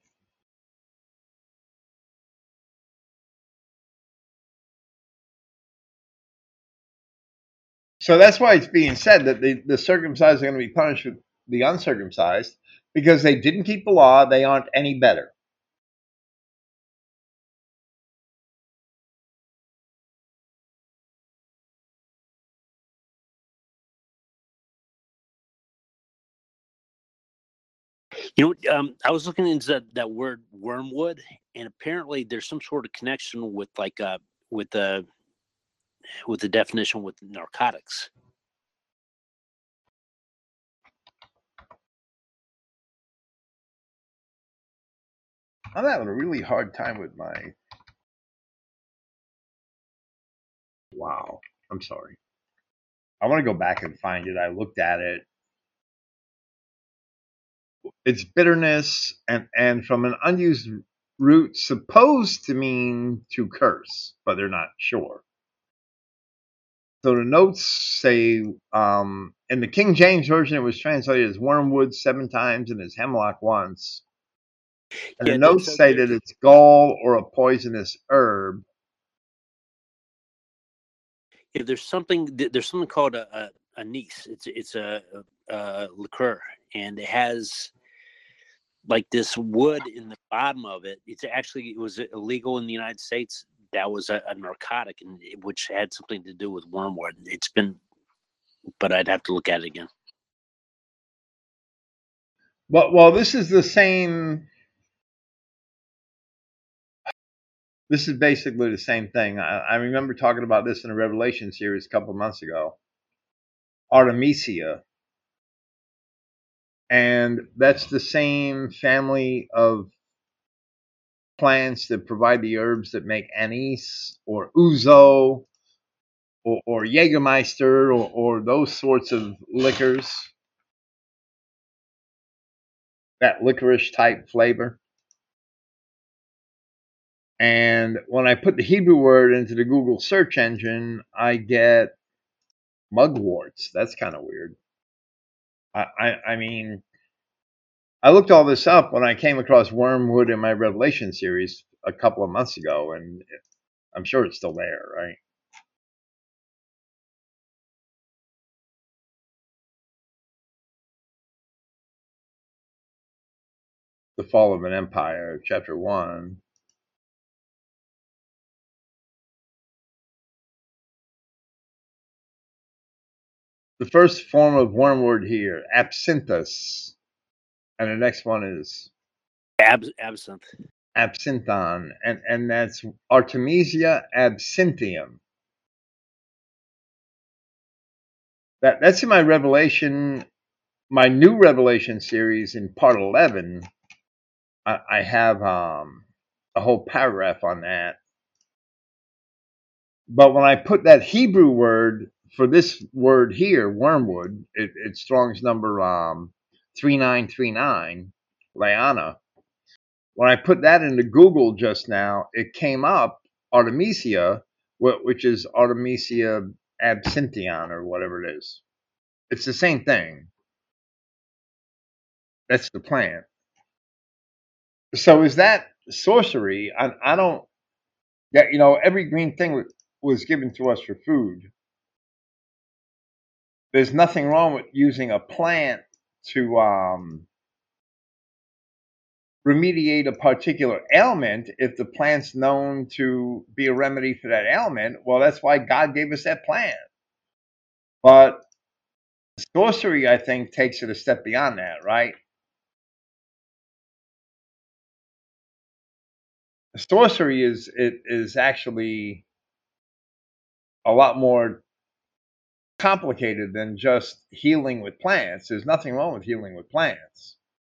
So that's why it's being said that the, the circumcised are going to be punished with the uncircumcised, because they didn't keep the law. They aren't any better. You know, um, I was looking into that, that word wormwood, and apparently there's some sort of connection with like uh with the with the definition with narcotics. I'm having a really hard time with my. Wow. I'm sorry. I want to go back and find it. I looked at it. It's bitterness, and, and from an unused root supposed to mean to curse, but they're not sure. So the notes say, um, in the King James Version, it was translated as wormwood seven times and as hemlock once. And Yeah, the there- notes so say there- that it's gall or a poisonous herb. if there's something there's something called a, a anise. It's it's a, a, a liqueur, and it has like this wood in the bottom of it. It's actually it was illegal in the United States. That was a, a narcotic, and it, which had something to do with wormwood. It's been, but I'd have to look at it again. Well, well, this is the same. This is basically the same thing. I, I remember talking about this in a Revelation series a couple of months ago. Artemisia. And that's the same family of plants that provide the herbs that make anise or ouzo or, or Jägermeister or, or those sorts of liquors. That licorice type flavor. And when I put the Hebrew word into the Google search engine, I get mugworts. That's kind of weird. I, I, I mean, I looked all this up when I came across wormwood in my Revelation series a couple of months ago, and I'm sure it's still there, right? The Fall of an Empire, chapter one. The first form of wormwood here, absinthius. And the next one is Ab- absinthe. absinthon, and, and that's Artemisia absinthium. That, that's in my Revelation my new Revelation series in part eleven, I, I have um, a whole paragraph on that. But when I put that Hebrew word for this word here, wormwood, it, it's Strong's number um, three nine three nine, Liana. When I put that into Google just now, it came up Artemisia, which is Artemisia absinthion or whatever it is. It's the same thing. That's the plant. So is that sorcery? I, I don't. Yeah, you know, every green thing was given to us for food. There's nothing wrong with using a plant to um, remediate a particular ailment if the plant's known to be a remedy for that ailment. Well, that's why God gave us that plant. But sorcery, I think, takes it a step beyond that, right? Sorcery is it is actually a lot more complicated than just healing with plants. There's nothing wrong with healing with plants.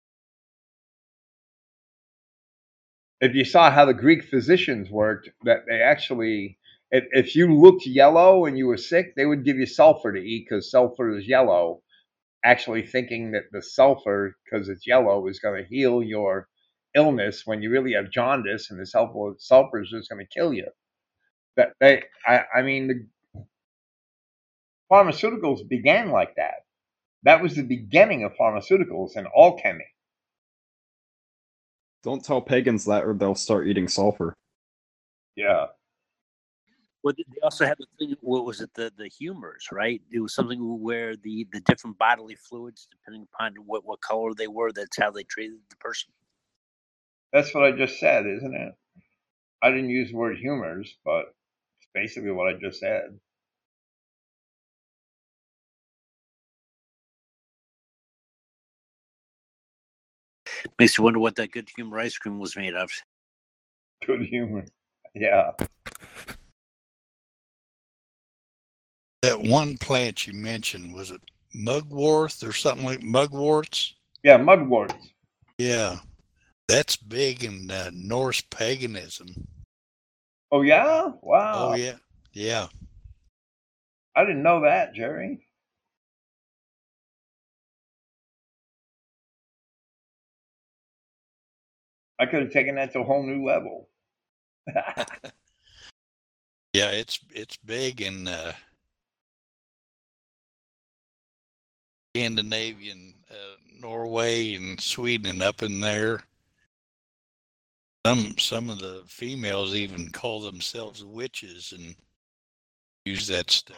If you saw how the Greek physicians worked, that they actually, if, if you looked yellow and you were sick, they would give you sulfur to eat because sulfur is yellow, actually thinking that the sulfur, because it's yellow, is going to heal your illness when you really have jaundice, and the sulfur, sulfur is just going to kill you. That they, I, I mean, the pharmaceuticals began like that. That was the beginning of pharmaceuticals and alchemy. Don't tell pagans that, or they'll start eating sulfur. Yeah. Well, they also had the thing. What was it? The the humors, right? It was something where the the different bodily fluids, depending upon what what color they were, that's how they treated the person. That's what I just said, isn't it? I didn't use the word humors, but it's basically what I just said. Makes you wonder what that good humor ice cream was made of. Good humor. Yeah. That one plant you mentioned, was it mugwort or something like mugworts? Yeah, mugwort. Yeah, that's big in uh, Norse paganism. Oh, yeah? Wow. Oh, yeah. Yeah. I didn't know that, Jerry. I could have taken that to a whole new level. Yeah, it's it's big in uh, Scandinavian, uh, Norway and Sweden and up in there. Some some of the females even call themselves witches and use that stuff.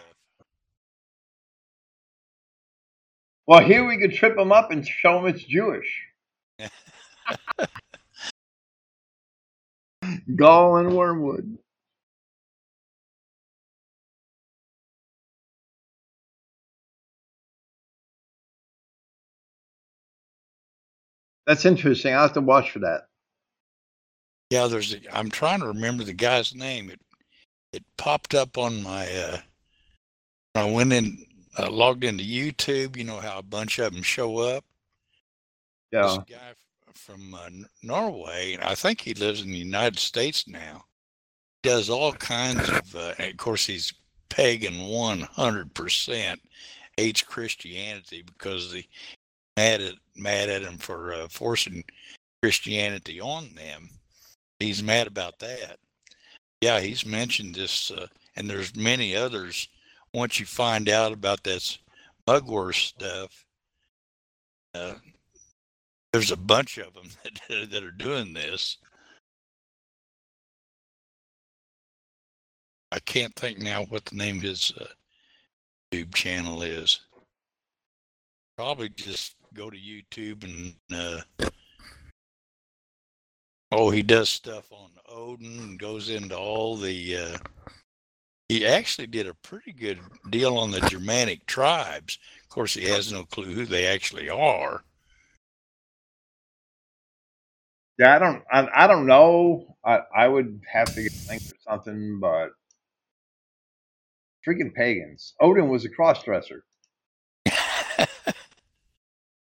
Well, here we could trip them up and show them it's Jewish. Gall and wormwood. That's interesting. I'll have to watch for that. Yeah, there's. A, I'm trying to remember the guy's name. It it popped up on my. Uh, I went in, uh, logged into YouTube. You know how a bunch of them show up. Yeah. This guy from uh, Norway, I think he lives in the United States now. He does all kinds of. Uh, and of course, he's pagan one hundred percent. Hates Christianity because the mad at mad at him for uh, forcing Christianity on them. He's mad about that. Yeah, he's mentioned this, uh, and there's many others. Once you find out about this mugwort stuff, uh, there's a bunch of them that, that are doing this. I can't think now what the name of his uh, YouTube channel is. Probably just go to YouTube and uh, oh, he does stuff on Odin and goes into all the. Uh, he actually did a pretty good deal on the Germanic tribes. Of course, he has no clue who they actually are. Yeah, I don't. I, I don't know. I, I would have to get a link or something, but freaking pagans. Odin was a cross-dresser.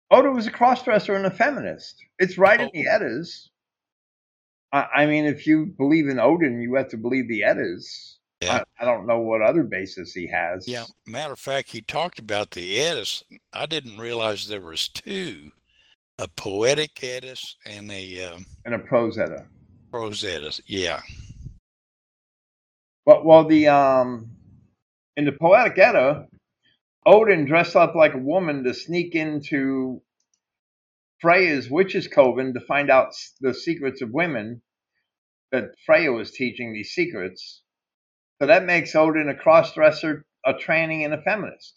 Odin was a cross-dresser and a feminist. It's right in Oh, the Eddas. I, I mean, if you believe in Odin, you have to believe the Eddas. yeah. I, I don't know what other basis he has. Yeah. Matter of fact, he talked about the Eddas. I didn't realize there was two, a poetic Eddas and a um, And a prose Edda. prose Eddas. Yeah. But well, the um, in the poetic Edda, Odin dressed up like a woman to sneak into Freya's witch's coven to find out the secrets of women. That Freya was teaching these secrets. So that makes Odin a cross-dresser, a tranny, and a feminist.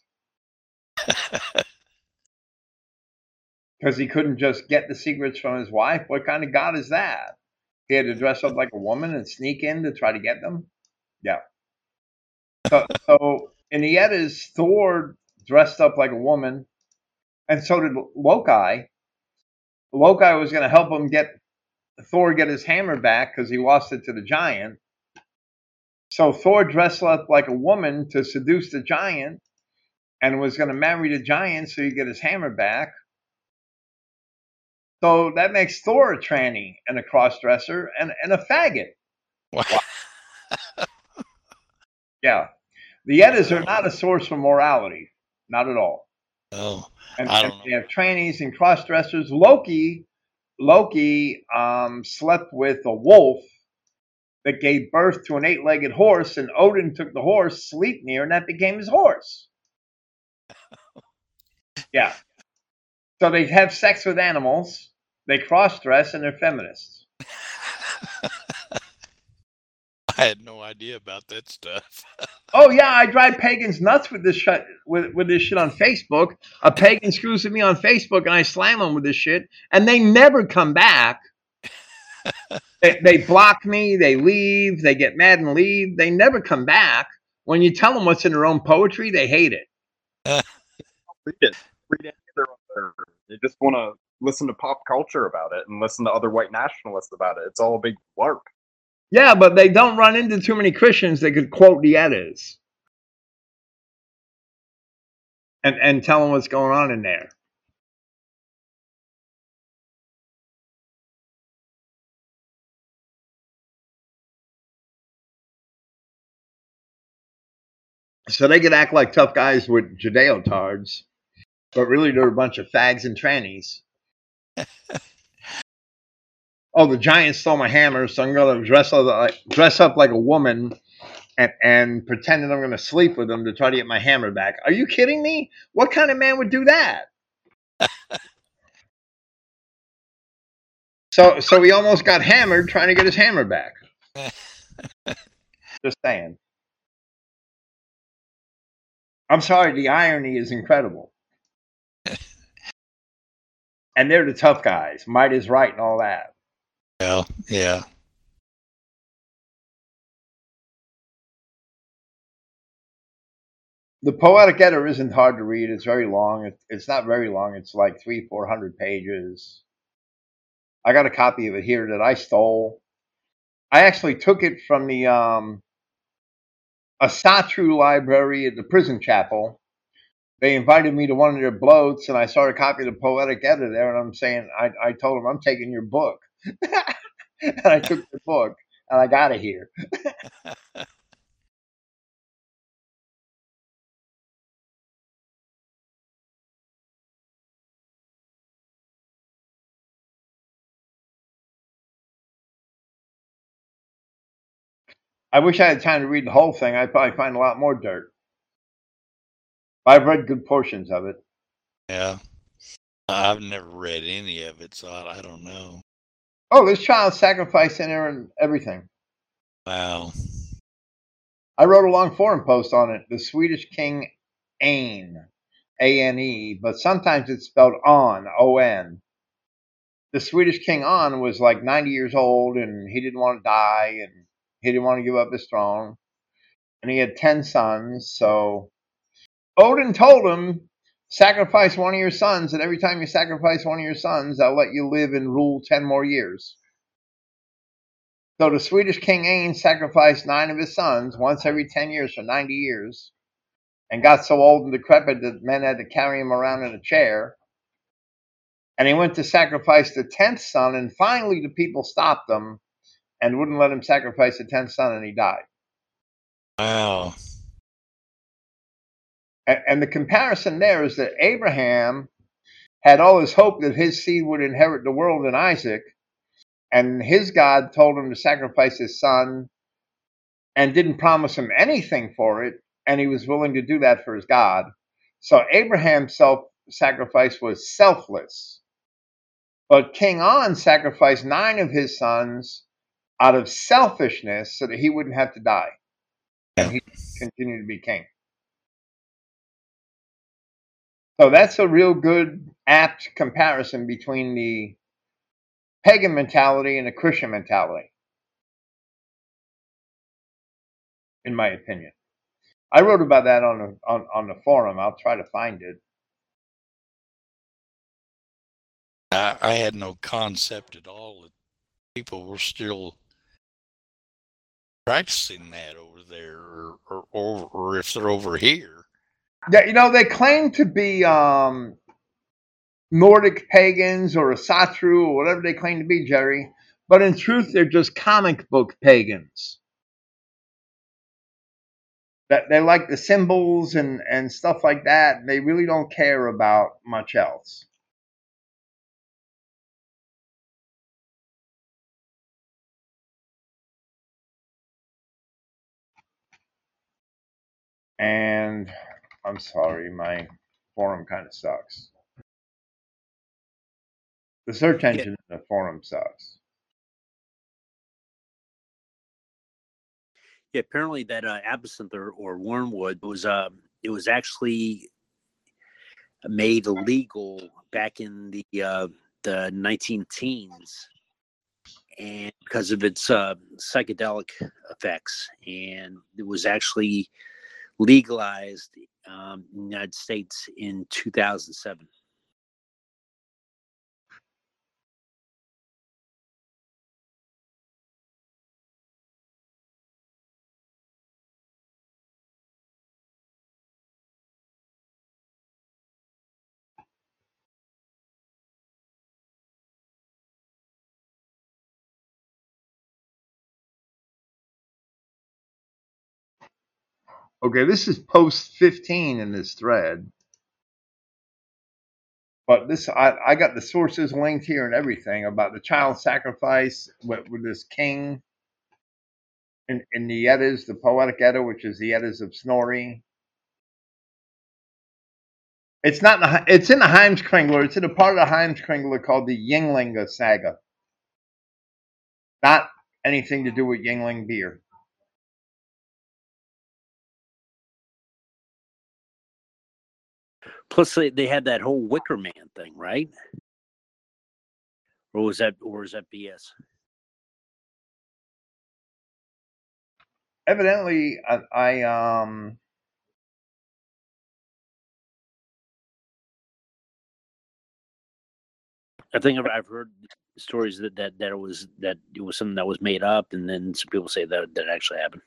Because he couldn't just get the secrets from his wife. What kind of god is that? He had to dress up like a woman and sneak in to try to get them? Yeah. So, so in the Eddas, Thor dressed up like a woman, and so did Loki. Loki was going to help him get Thor get his hammer back because he lost it to the giant. So Thor dressed up like a woman to seduce the giant and was going to marry the giant so he'd get his hammer back. So that makes Thor a tranny and a cross-dresser and, and a faggot. Wow. Yeah. The Eddas are not a source for morality. Not at all. Oh, And, I and don't they know. have trannies and cross-dressers. Loki, Loki um, slept with a wolf that gave birth to an eight-legged horse, and Odin took the horse, Sleipnir, and that became his horse. Yeah. So they have sex with animals, they cross-dress, and they're feminists. I had no idea about that stuff. Oh yeah, I drive pagans nuts with this shit with, with this shit on Facebook. A pagan screws with me on Facebook, and I slam them with this shit, and they never come back. They, they block me, they leave, they get mad and leave. They never come back. When you tell them what's in their own poetry, they hate it. Read it. Read any of their other. They just want to listen to pop culture about it and listen to other white nationalists about it. It's all a big lark. Yeah, but they don't run into too many Christians that could quote the Eddas and, and tell them what's going on in there. So they could act like tough guys with Judeo-tards, but really they're a bunch of fags and trannies. Oh, the giant stole my hammer, so I'm going to dress up like, dress up like a woman and, and pretend that I'm going to sleep with him to try to get my hammer back. Are you kidding me? What kind of man would do that? So, so he almost got hammered trying to get his hammer back. Just saying. I'm sorry, the irony is incredible. And they're the tough guys. Might is right and all that. Well, yeah. The Poetic Edda isn't hard to read. It's very long. It, it's not very long. It's like three, four hundred pages. I got a copy of it here that I stole. I actually took it from the um, Asatru library at the prison chapel. They invited me to one of their bloats, and I saw a copy of the Poetic Edda there, and I'm saying, I, I told them, I'm taking your book. And I took the book, and I got it here. I wish I had time to read the whole thing. I'd probably find a lot more dirt. I've read good portions of it. Yeah. I've never read any of it, so I, I don't know. Oh, there's child sacrifice in there and everything. Wow. I wrote a long forum post on it. The Swedish king Ane, A N E, but sometimes it's spelled On, O N. The Swedish king On was like ninety years old, and he didn't want to die, and he didn't want to give up his throne. And he had ten sons, so Odin told him, sacrifice one of your sons, and every time you sacrifice one of your sons, I'll let you live and rule ten more years. So the Swedish king Ane sacrificed nine of his sons once every ten years for ninety years, and got so old and decrepit that men had to carry him around in a chair. And he went to sacrifice the tenth son, and finally the people stopped him and wouldn't let him sacrifice the tenth son, and he died. Wow. And, and the comparison there is that Abraham had all his hope that his seed would inherit the world in Isaac, and his God told him to sacrifice his son and didn't promise him anything for it, and he was willing to do that for his God. So Abraham's self-sacrifice was selfless. But King On sacrificed nine of his sons out of selfishness so that he wouldn't have to die and he continued to be king. So that's a real good, apt comparison between the pagan mentality and the Christian mentality, in my opinion. I wrote about that on the, on, on the forum. I'll try to find it. I, I had no concept at all that people were still practicing that over there, or, or, or, or if they're over here. Yeah, you know, they claim to be um, Nordic pagans or Asatru or whatever they claim to be, Jerry. But in truth, they're just comic book pagans. That they like the symbols and, and stuff like that. They really don't care about much else. And I'm sorry, my forum kind of sucks. The search engine in the forum sucks. Yeah, apparently that uh, absinthe or, or wormwood was uh, it was actually made illegal back in the uh, the nineteen teens, and because of its uh, psychedelic effects, and it was actually legalized um, in the United States in two thousand seven. Okay, this is post fifteen in this thread. But this, I, I got the sources linked here and everything about the child sacrifice with, with this king in, in the Eddas, the Poetic Edda, which is the Eddas of Snorri. It's not. In the, it's in the Heimskringla. It's in a part of the Heimskringla called the Ynglinga Saga. Not anything to do with Yingling beer. Plus, they, they had that whole Wicker Man thing, right? Or was that, or was that B S? Evidently, I, I um. I think I've, I've heard stories that, that that it was that it was something that was made up, and then some people say that that actually happened.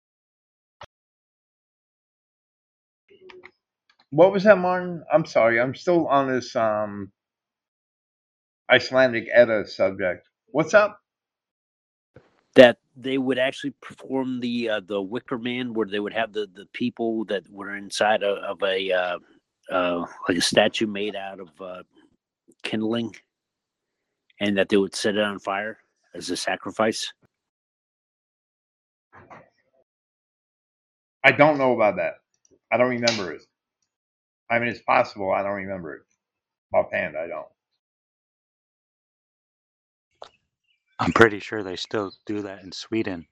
What was that, Martin? I'm sorry. I'm still on this um. Icelandic Edda subject. What's up? That they would actually perform the uh, the Wicker Man, where they would have the, the people that were inside of, of a uh, uh, like a statue made out of uh, kindling, and that they would set it on fire as a sacrifice. I don't know about that. I don't remember it. I mean, it's possible. I don't remember it offhand. I don't. I'm pretty sure they still do that in Sweden.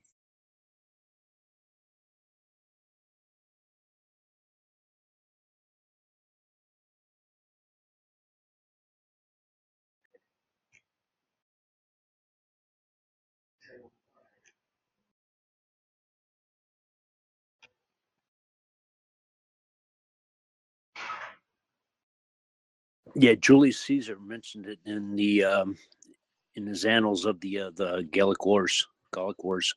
Yeah, Julius Caesar mentioned it in the um, in his annals of the uh, the Gallic Wars. Gallic Wars.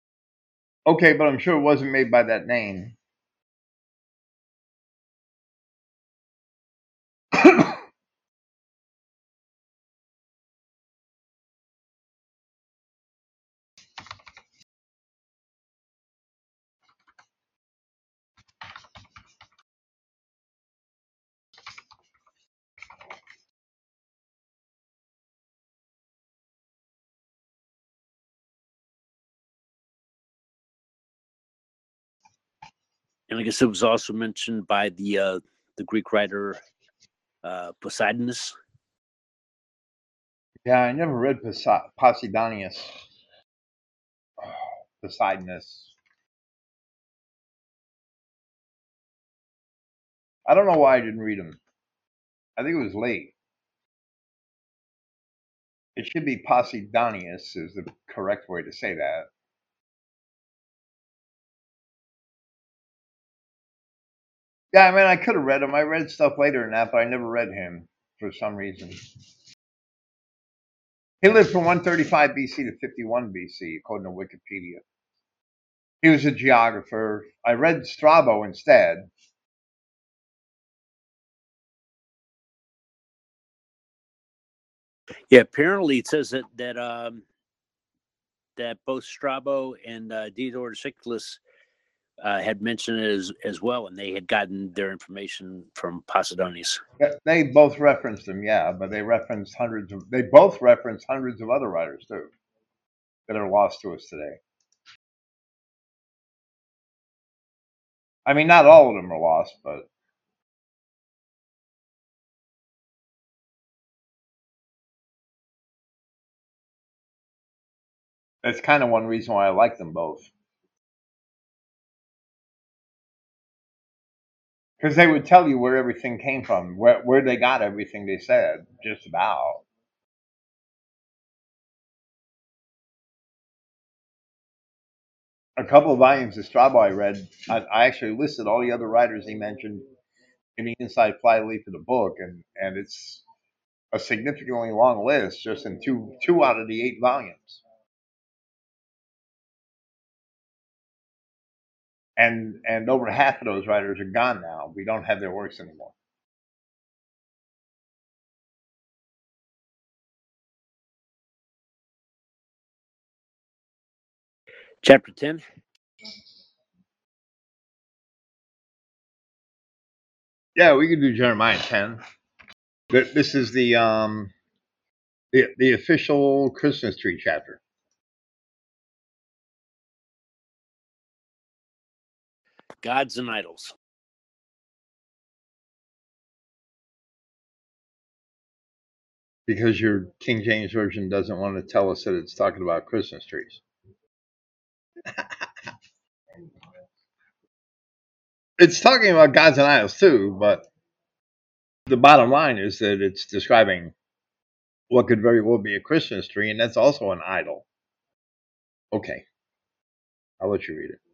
Okay, but I'm sure it wasn't made by that name. And I guess it was also mentioned by the uh, the Greek writer uh, Poseidonus. Yeah, I never read Posi- Posidonius. Oh, Poseidonus. I don't know why I didn't read him. I think it was late. It should be Posidonius is the correct way to say that. Yeah, I mean, I could have read him. I read stuff later than that, but I never read him for some reason. He lived from one thirty-five B C to fifty-one B C, according to Wikipedia. He was a geographer. I read Strabo instead. Yeah, apparently it says that that um, that both Strabo and uh, Diodorus Siculus uh, had mentioned it as as well, and they had gotten their information from Posidonius. They both referenced him, yeah, but they referenced hundreds of. They both referenced hundreds of other writers too, that are lost to us today. I mean, not all of them are lost, but that's kind of one reason why I like them both. Because they would tell you where everything came from, where where they got everything they said, just about. A couple of volumes of Strabo I read, I, I actually listed all the other writers he mentioned in the inside flyleaf of the book, and, and it's a significantly long list just in two two out of the eight volumes. And and over half of those writers are gone now. We don't have their works anymore. Chapter ten. Yeah, we could do Jeremiah ten. But this is the um the the official Christmas tree chapter. Gods and Idols. Because your King James Version doesn't want to tell us that it's talking about Christmas trees. It's talking about gods and idols too, but the bottom line is that it's describing what could very well be a Christmas tree, and that's also an idol. Okay, I'll let you read it.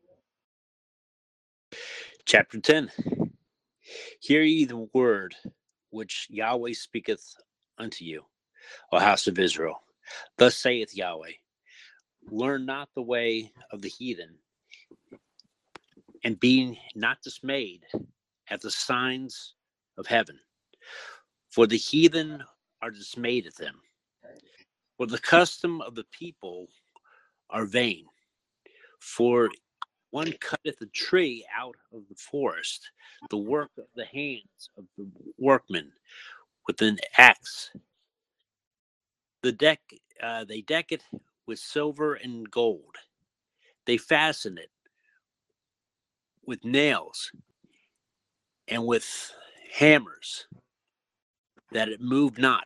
Chapter ten. Hear ye the word which Yahweh speaketh unto you, O house of Israel. Thus saith Yahweh, learn not the way of the heathen, and be not dismayed at the signs of heaven. For the heathen are dismayed at them. For the custom of the people are vain. For one cutteth a tree out of the forest, the work of the hands of the workman with an axe. The deck, uh, they deck it with silver and gold. They fasten it with nails and with hammers, that it move not.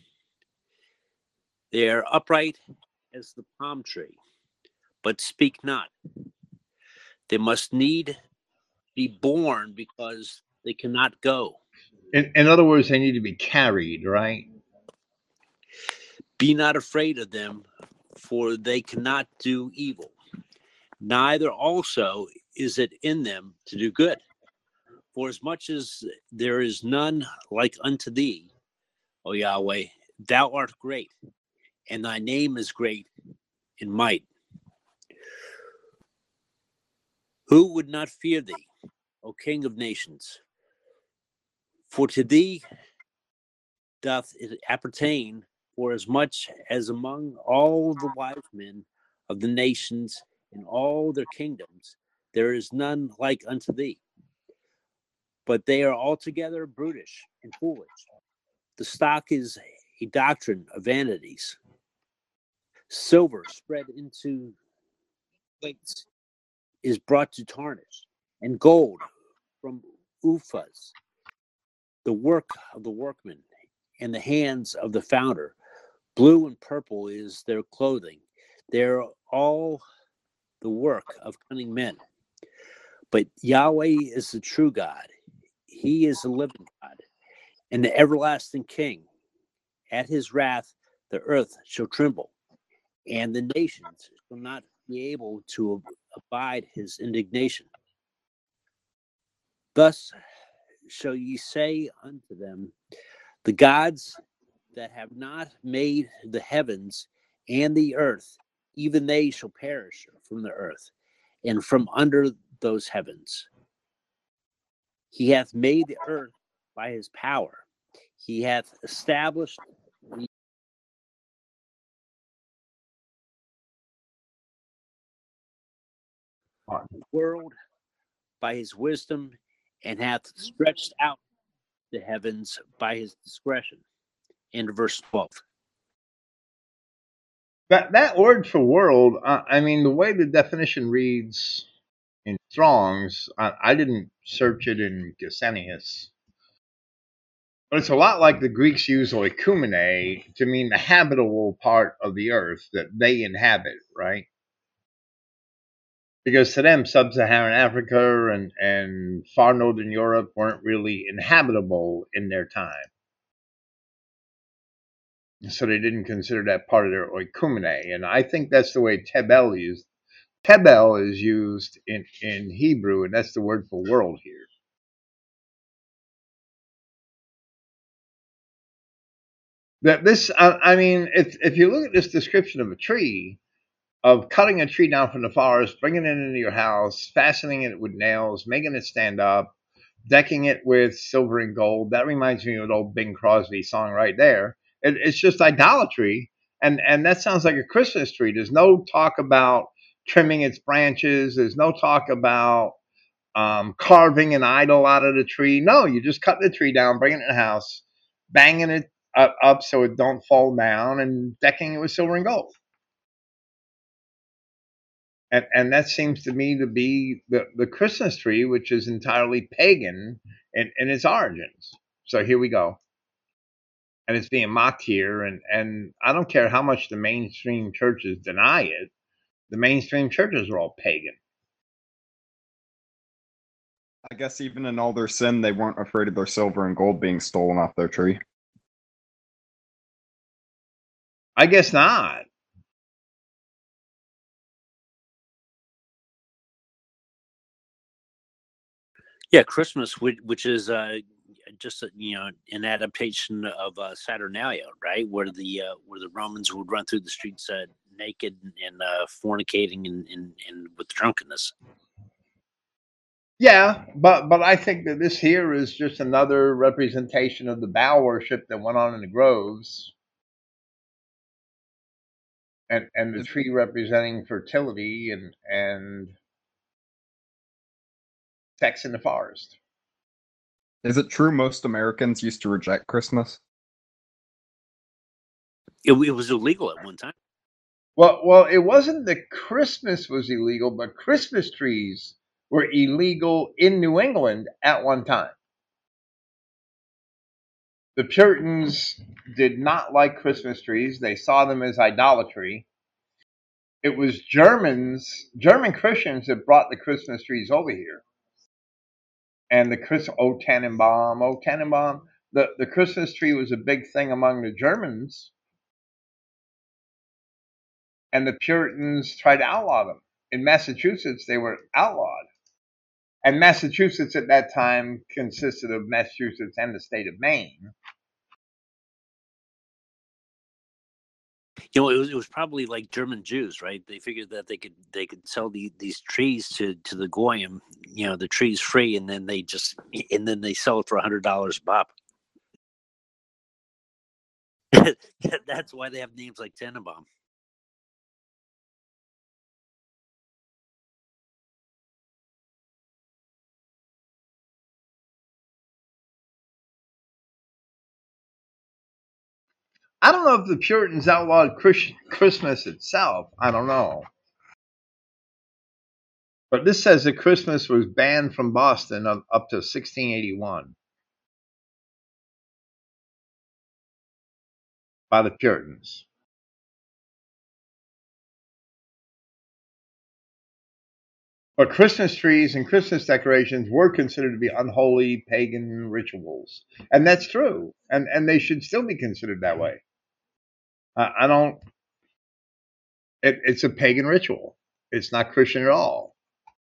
They are upright as the palm tree, but speak not. They must need be born because they cannot go. In, in other words, they need to be carried, right? Be not afraid of them, for they cannot do evil. Neither also is it in them to do good. For as much as there is none like unto thee, O Yahweh, thou art great, and thy name is great in might. Who would not fear thee, O King of nations? For to thee doth it appertain, for as much as among all the wise men of the nations in all their kingdoms, there is none like unto thee. But they are altogether brutish and foolish. The stock is a doctrine of vanities. Silver spread into plates is brought to tarnish, and gold from Uphaz, the work of the workman, and the hands of the founder. Blue and purple is their clothing. They're all the work of cunning men. But Yahweh is the true God. He is the living God and the everlasting King. At his wrath, the earth shall tremble, and the nations shall not be able to abide his indignation. Thus shall ye say unto them, the gods that have not made the heavens and the earth, even they shall perish from the earth and from under those heavens. He hath made the earth by his power. He hath established the world by his wisdom, and hath stretched out the heavens by his discretion. End of verse twelve. That that word for world, uh, I mean, the way the definition reads in Strong's, I, I didn't search it in Gesenius, but it's a lot like the Greeks use oikumene to mean the habitable part of the earth that they inhabit, right? Because to them, sub-Saharan Africa and, and far northern Europe weren't really inhabitable in their time. So they didn't consider that part of their oikumene. And I think that's the way Tebel used. Tebel is used in, in Hebrew, and that's the word for world here. That this, I, I mean, if, if you look at this description of a tree, of cutting a tree down from the forest, bringing it into your house, fastening it with nails, making it stand up, decking it with silver and gold. That reminds me of an old Bing Crosby song right there. It, it's just idolatry. And, and that sounds like a Christmas tree. There's no talk about trimming its branches. There's no talk about um, carving an idol out of the tree. No, you just cut the tree down, bring it in the house, banging it up, up so it don't fall down, and decking it with silver and gold. And, and that seems to me to be the, the Christmas tree, which is entirely pagan in, in its origins. So here we go. And it's being mocked here. And, and I don't care how much the mainstream churches deny it. The mainstream churches are all pagan. I guess even in all their sin, they weren't afraid of their silver and gold being stolen off their tree. I guess not. Yeah, Christmas, which, which is uh, just a, you know an adaptation of uh, Saturnalia, right? Where the uh, where the Romans would run through the streets uh, naked and uh, fornicating and, and, and with drunkenness. Yeah, but but I think that this here is just another representation of the Baal worship that went on in the groves, and and the tree representing fertility and and sex in the forest. Is it true most Americans used to reject Christmas? It, it was illegal at one time. Well, well, it wasn't that Christmas was illegal, but Christmas trees were illegal in New England at one time. The Puritans did not like Christmas trees. They saw them as idolatry. It was Germans, German Christians that brought the Christmas trees over here. And the Chris, oh Tannenbaum, oh Tannenbaum, the, the Christmas tree was a big thing among the Germans. And the Puritans tried to outlaw them. In Massachusetts, they were outlawed. And Massachusetts at that time consisted of Massachusetts and the state of Maine. You know, it was it was probably like German Jews, right? They figured that they could they could sell the, these trees to, to the goyim, you know, the trees free, and then they just and then they sell it for a hundred dollars a pop. That's why they have names like Tannenbaum. I don't know if the Puritans outlawed Christmas itself. I don't know. But this says that Christmas was banned from Boston up, up to sixteen eighty-one by the Puritans. But Christmas trees and Christmas decorations were considered to be unholy pagan rituals. And that's true. And, and they should still be considered that way. Uh, I don't, it, it's a pagan ritual. It's not Christian at all.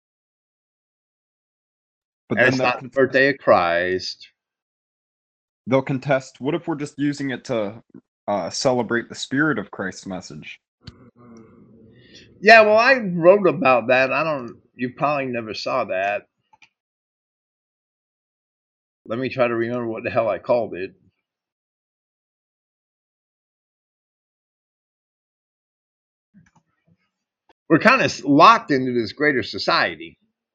But And then it's they'll not the contest, birthday of Christ. they'll contest, what if we're just using it to uh, celebrate the spirit of Christ's message? Yeah, well, I wrote about that. I don't, you probably never saw that. Let me try to remember what the hell I called it. We're kind of locked into this greater society.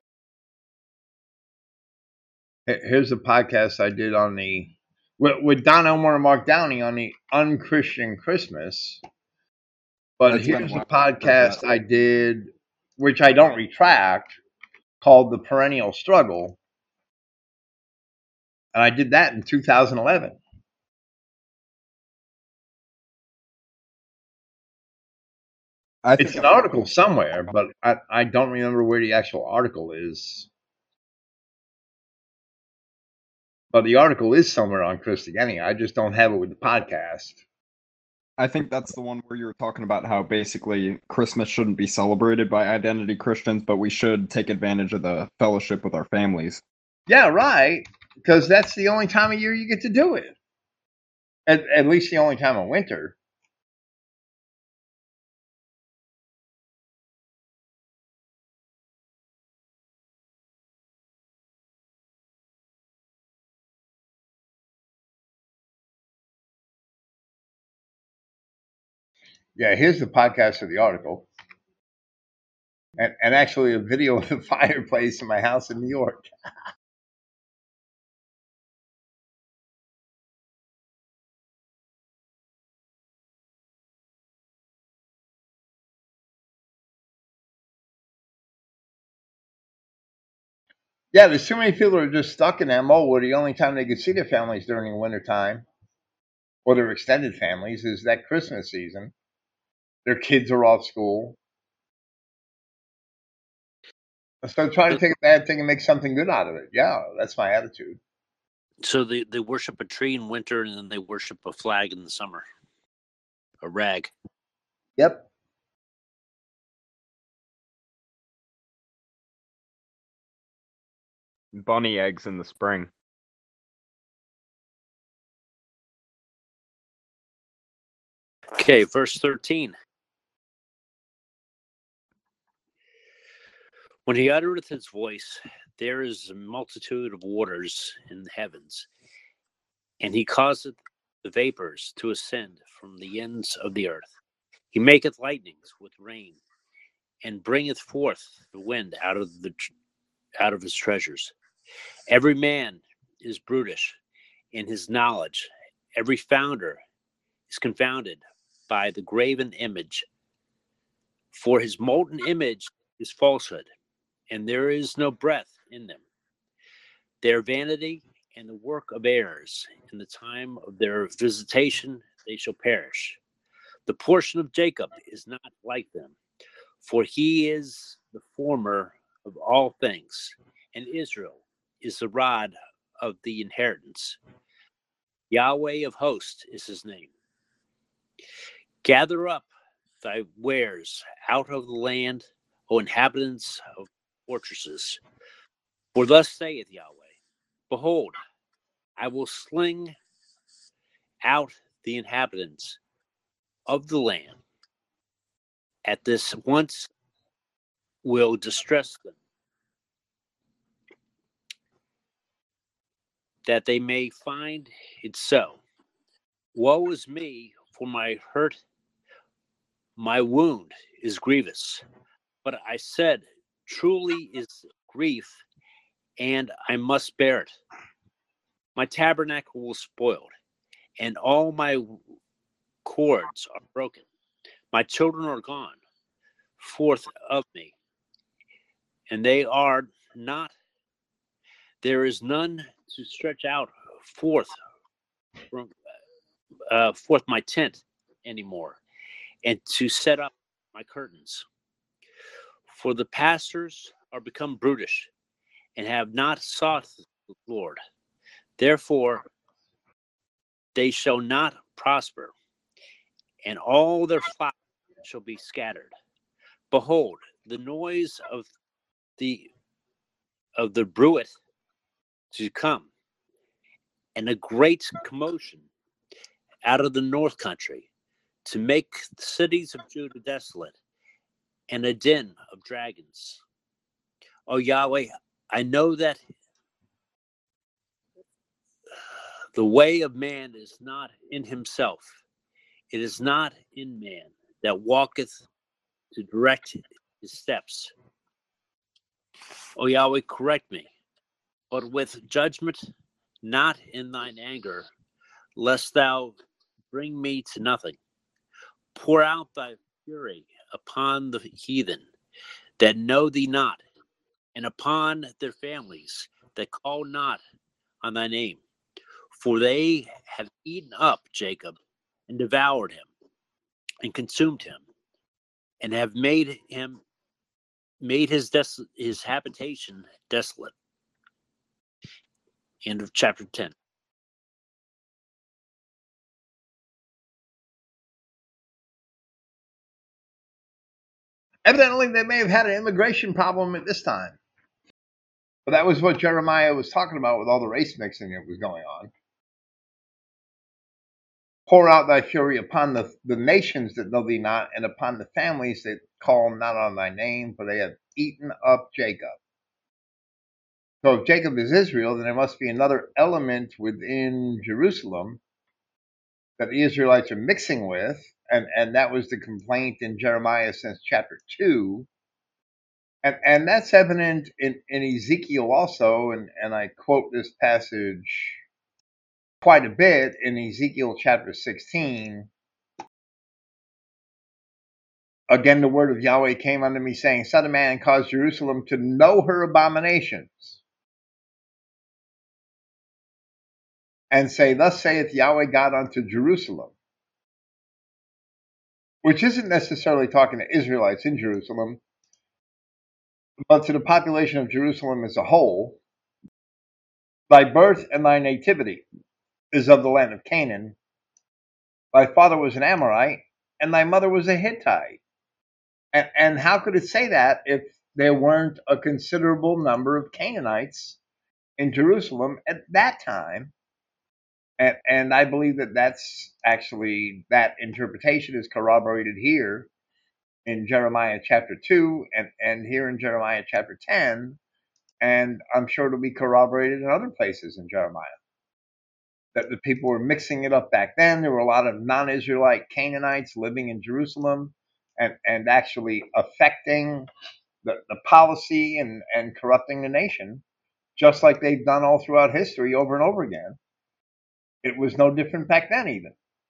Here's a podcast I did on the, with, with Don Elmore and Mark Downey on the unchristian Christmas. But That's been a here's a while. podcast I did, which I don't retract, called The Perennial Struggle. And I did that in two thousand eleven. I It's think an I- article somewhere, but I, I don't remember where the actual article is. But the article is somewhere on Christianity. I just don't have it with the podcast. I think that's the one where you were talking about how basically Christmas shouldn't be celebrated by identity Christians, but we should take advantage of the fellowship with our families. Yeah, right. Because that's the only time of year you get to do it. At, at least the only time of winter. Yeah, here's the podcast of the article. And, and actually a video of the fireplace in my house in New York. Yeah, there's too many people who are just stuck in that mode where the only time they could see their families during the winter time, or their extended families, is that Christmas season. Their kids are off school. So try to take a bad thing and make something good out of it. Yeah, that's my attitude. So they, they worship a tree in winter, and then they worship a flag in the summer. A rag. Yep. Bunny eggs in the spring. Okay, verse thirteen. When he uttereth his voice, there is a multitude of waters in the heavens, and he causeth the vapors to ascend from the ends of the earth. He maketh lightnings with rain, and bringeth forth the wind out of the out of his treasures. Every man is brutish in his knowledge. Every founder is confounded by the graven image. For his molten image is falsehood, and there is no breath in them. Their vanity and the work of heirs. In the time of their visitation they shall perish. The portion of Jacob is not like them, for he is the former of all things, and Israel is the rod of the inheritance. Yahweh of hosts is his name. Gather up thy wares out of the land, O inhabitants of fortresses. For thus saith Yahweh, behold, I will sling out the inhabitants of the land. At this once will distress them, that they may find it so. Woe is me, for my hurt, my wound is grievous. But I said, truly is grief, and I must bear it. My tabernacle was spoiled, and all my cords are broken. My children are gone forth of me, and they are not, there is none to stretch out forth from uh, forth my tent anymore, and to set up my curtains. For the pastors are become brutish, and have not sought the Lord. Therefore, they shall not prosper, and all their flocks shall be scattered. Behold, the noise of the of the bruit to come, and a great commotion out of the north country, to make the cities of Judah desolate, and a den of dragons. O Yahweh, I know that the way of man is not in himself. It is not in man that walketh to direct his steps. O Yahweh, correct me, but with judgment, not in thine anger, lest thou bring me to nothing. Pour out thy fury upon the heathen that know thee not, and upon their families that call not on thy name. For they have eaten up Jacob, and devoured him, and consumed him, and have made him made his des- his habitation desolate. End of chapter ten. Evidently, they may have had an immigration problem at this time. But that was what Jeremiah was talking about with all the race mixing that was going on. Pour out thy fury upon the, the nations that know thee not, and upon the families that call not on thy name, for they have eaten up Jacob. So if Jacob is Israel, then there must be another element within Jerusalem that the Israelites are mixing with, and, and that was the complaint in Jeremiah since chapter two. And, and that's evident in, in Ezekiel also, and, and I quote this passage quite a bit in Ezekiel chapter sixteen. Again, the word of Yahweh came unto me, saying, Son of man, cause Jerusalem to know her abominations, and say, Thus saith Yahweh God unto Jerusalem, which isn't necessarily talking to Israelites in Jerusalem, but to the population of Jerusalem as a whole. Thy birth and thy nativity is of the land of Canaan. Thy father was an Amorite, and thy mother was a Hittite. And, and how could it say that if there weren't a considerable number of Canaanites in Jerusalem at that time? And, and I believe that that's actually, that interpretation is corroborated here in Jeremiah chapter two and, and here in Jeremiah chapter ten. And I'm sure it'll be corroborated in other places in Jeremiah. That the people were mixing it up back then. There were a lot of non-Israelite Canaanites living in Jerusalem and, and actually affecting the, the policy and, and corrupting the nation, just like they've done all throughout history over and over again. It was no different back then even.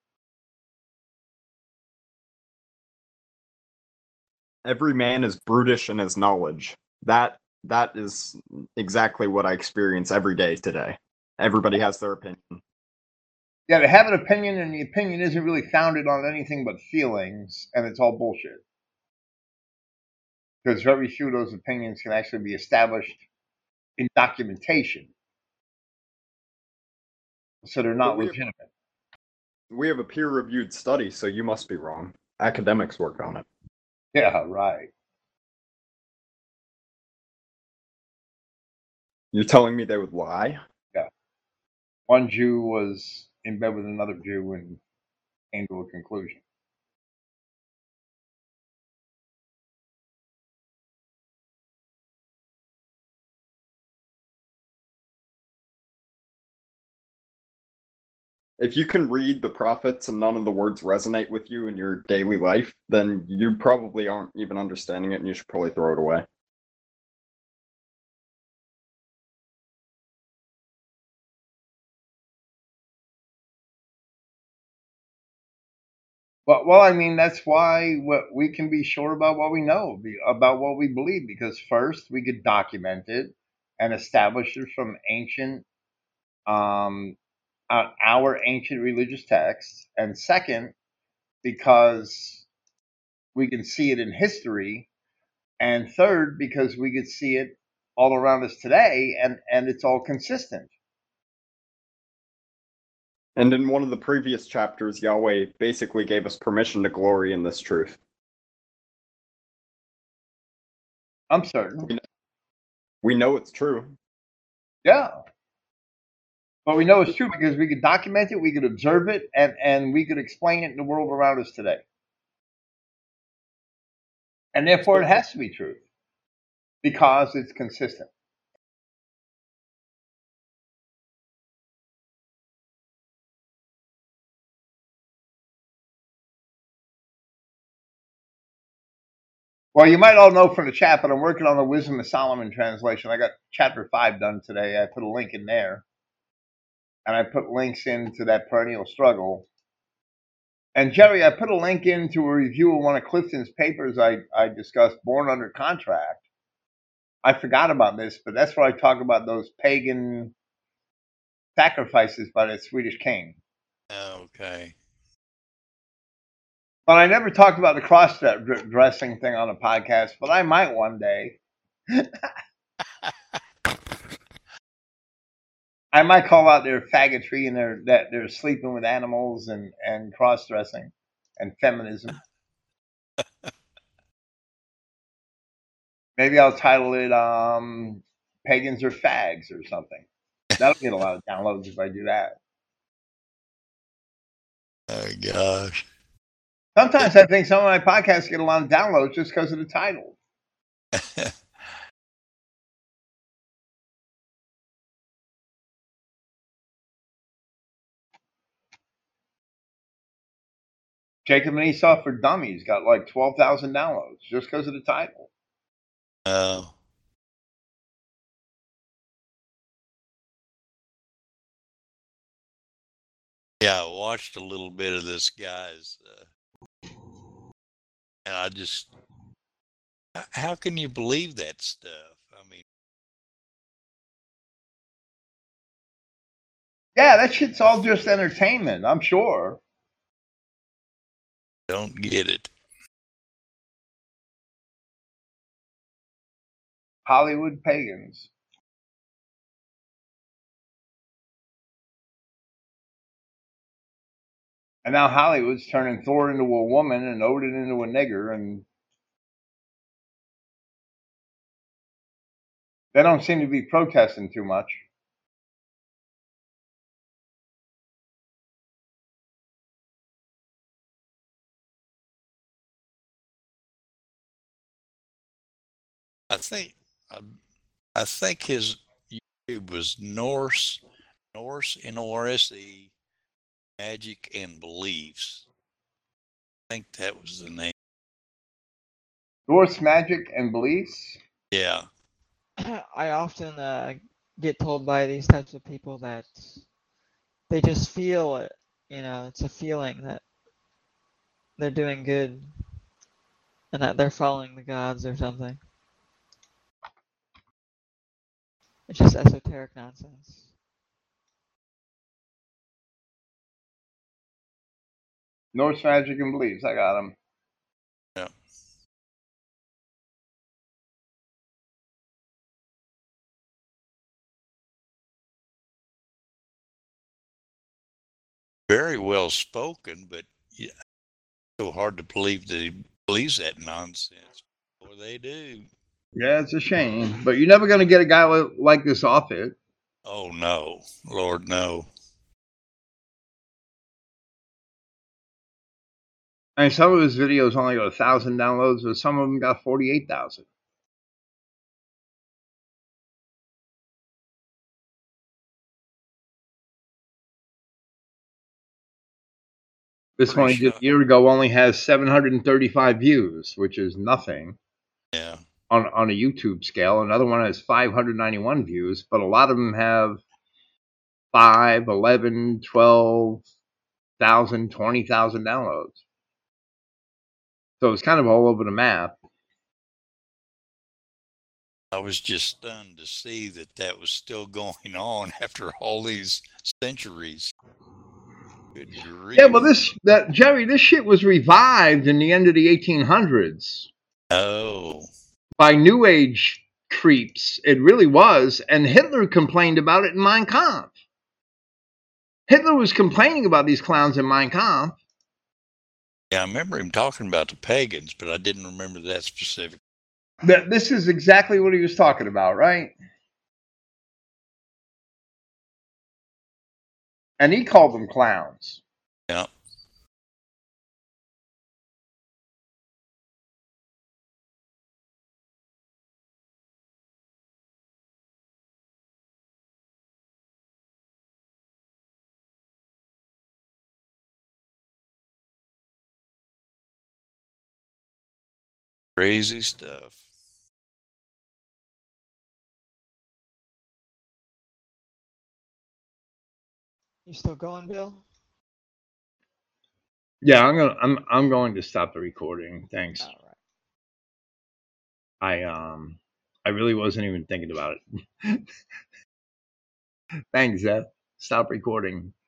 Every man is brutish in his knowledge. That that is exactly what I experience every day today. Everybody has their opinion. Yeah, they have an opinion, and the opinion isn't really founded on anything but feelings, and it's all bullshit. Because very few of those opinions can actually be established in documentation. So they're not But we have- legitimate. We have a peer-reviewed study, so you must be wrong. Academics work on it. Yeah, right. You're telling me they would lie? Yeah. One Jew was in bed with another Jew and came to a conclusion. If you can read the prophets and none of the words resonate with you in your daily life, then you probably aren't even understanding it and you should probably throw it away. Well, well, I mean, that's why what we can be sure about what we know, be- about what we believe, because first we could document it and establish it from ancient, um, uh, our ancient religious texts, and second, because we can see it in history, and third, because we could see it all around us today, and and it's all consistent. And in one of the previous chapters, Yahweh basically gave us permission to glory in this truth. I'm certain. We know, we know it's true. Yeah. But we know it's true because we could document it, we could observe it, and, and we could explain it in the world around us today. And therefore, it has to be true because it's consistent. Well, you might all know from the chat, but I'm working on the Wisdom of Solomon translation. I got chapter five done today. I put a link in there. And I put links into that perennial struggle. And Jerry, I put a link into a review of one of Clifton's papers I, I discussed, Born Under Contract. I forgot about this, but that's where I talk about those pagan sacrifices by the Swedish king. Okay. But I never talked about the cross-dressing thing on a podcast, but I might one day. I might call out their faggotry and their that they're sleeping with animals and, and cross-dressing and feminism. Maybe I'll title it um, Pagans or Fags or something. That'll get a lot of downloads if I do that. Oh, gosh. Sometimes I think some of my podcasts get a lot of downloads just because of the title. Jacob and Esau for Dummies got like twelve thousand downloads just because of the title. Oh. Yeah, I watched a little bit of this guy's, uh, and I just, how can you believe that stuff? I mean, Yeah, that shit's all just entertainment, I'm sure. don't get it. Hollywood pagans. And now Hollywood's turning Thor into a woman and Odin into a nigger, and they don't seem to be protesting too much. I think, I, I think his YouTube was Norse, Norse, N O R S E, Magic and Beliefs. I think that was the name. Norse magic and beliefs? Yeah. I often uh, get told by these types of people that they just feel it. You know, it's a feeling that they're doing good and that they're following the gods or something. It's just esoteric nonsense. Norse magic and beliefs. I got them. Yeah. Very well spoken, but yeah, so hard to believe that he believes that nonsense. Or they do. Yeah, it's a shame. But you're never going to get a guy like this off it. Oh, no. Lord, no. I mean, some of his videos only got one thousand downloads, but some of them got forty-eight thousand. This Pretty one he did sure. a year ago only has seven hundred thirty-five views, which is nothing. Yeah. On, on a YouTube scale. Another one has five hundred ninety-one views, but a lot of them have five, eleven, twelve thousand, twenty thousand downloads. So it's kind of all over the map. I was just stunned to see that that was still going on after all these centuries. Good grief. Yeah, but this that Jerry, this shit was revived in the end of the eighteen hundreds Oh, by New Age creeps. It really was, and Hitler complained about it in Mein Kampf. Hitler was complaining about these clowns in Mein Kampf. yeah, I remember him talking about the pagans, but I didn't remember that specific. That this is exactly what he was talking about, right? And he called them clowns. Yeah. Crazy stuff. You still going, Bill? Yeah, I'm gonna I'm I'm going to stop the recording. Thanks. All right. I um I really wasn't even thinking about it. Thanks, Zeth. Stop recording.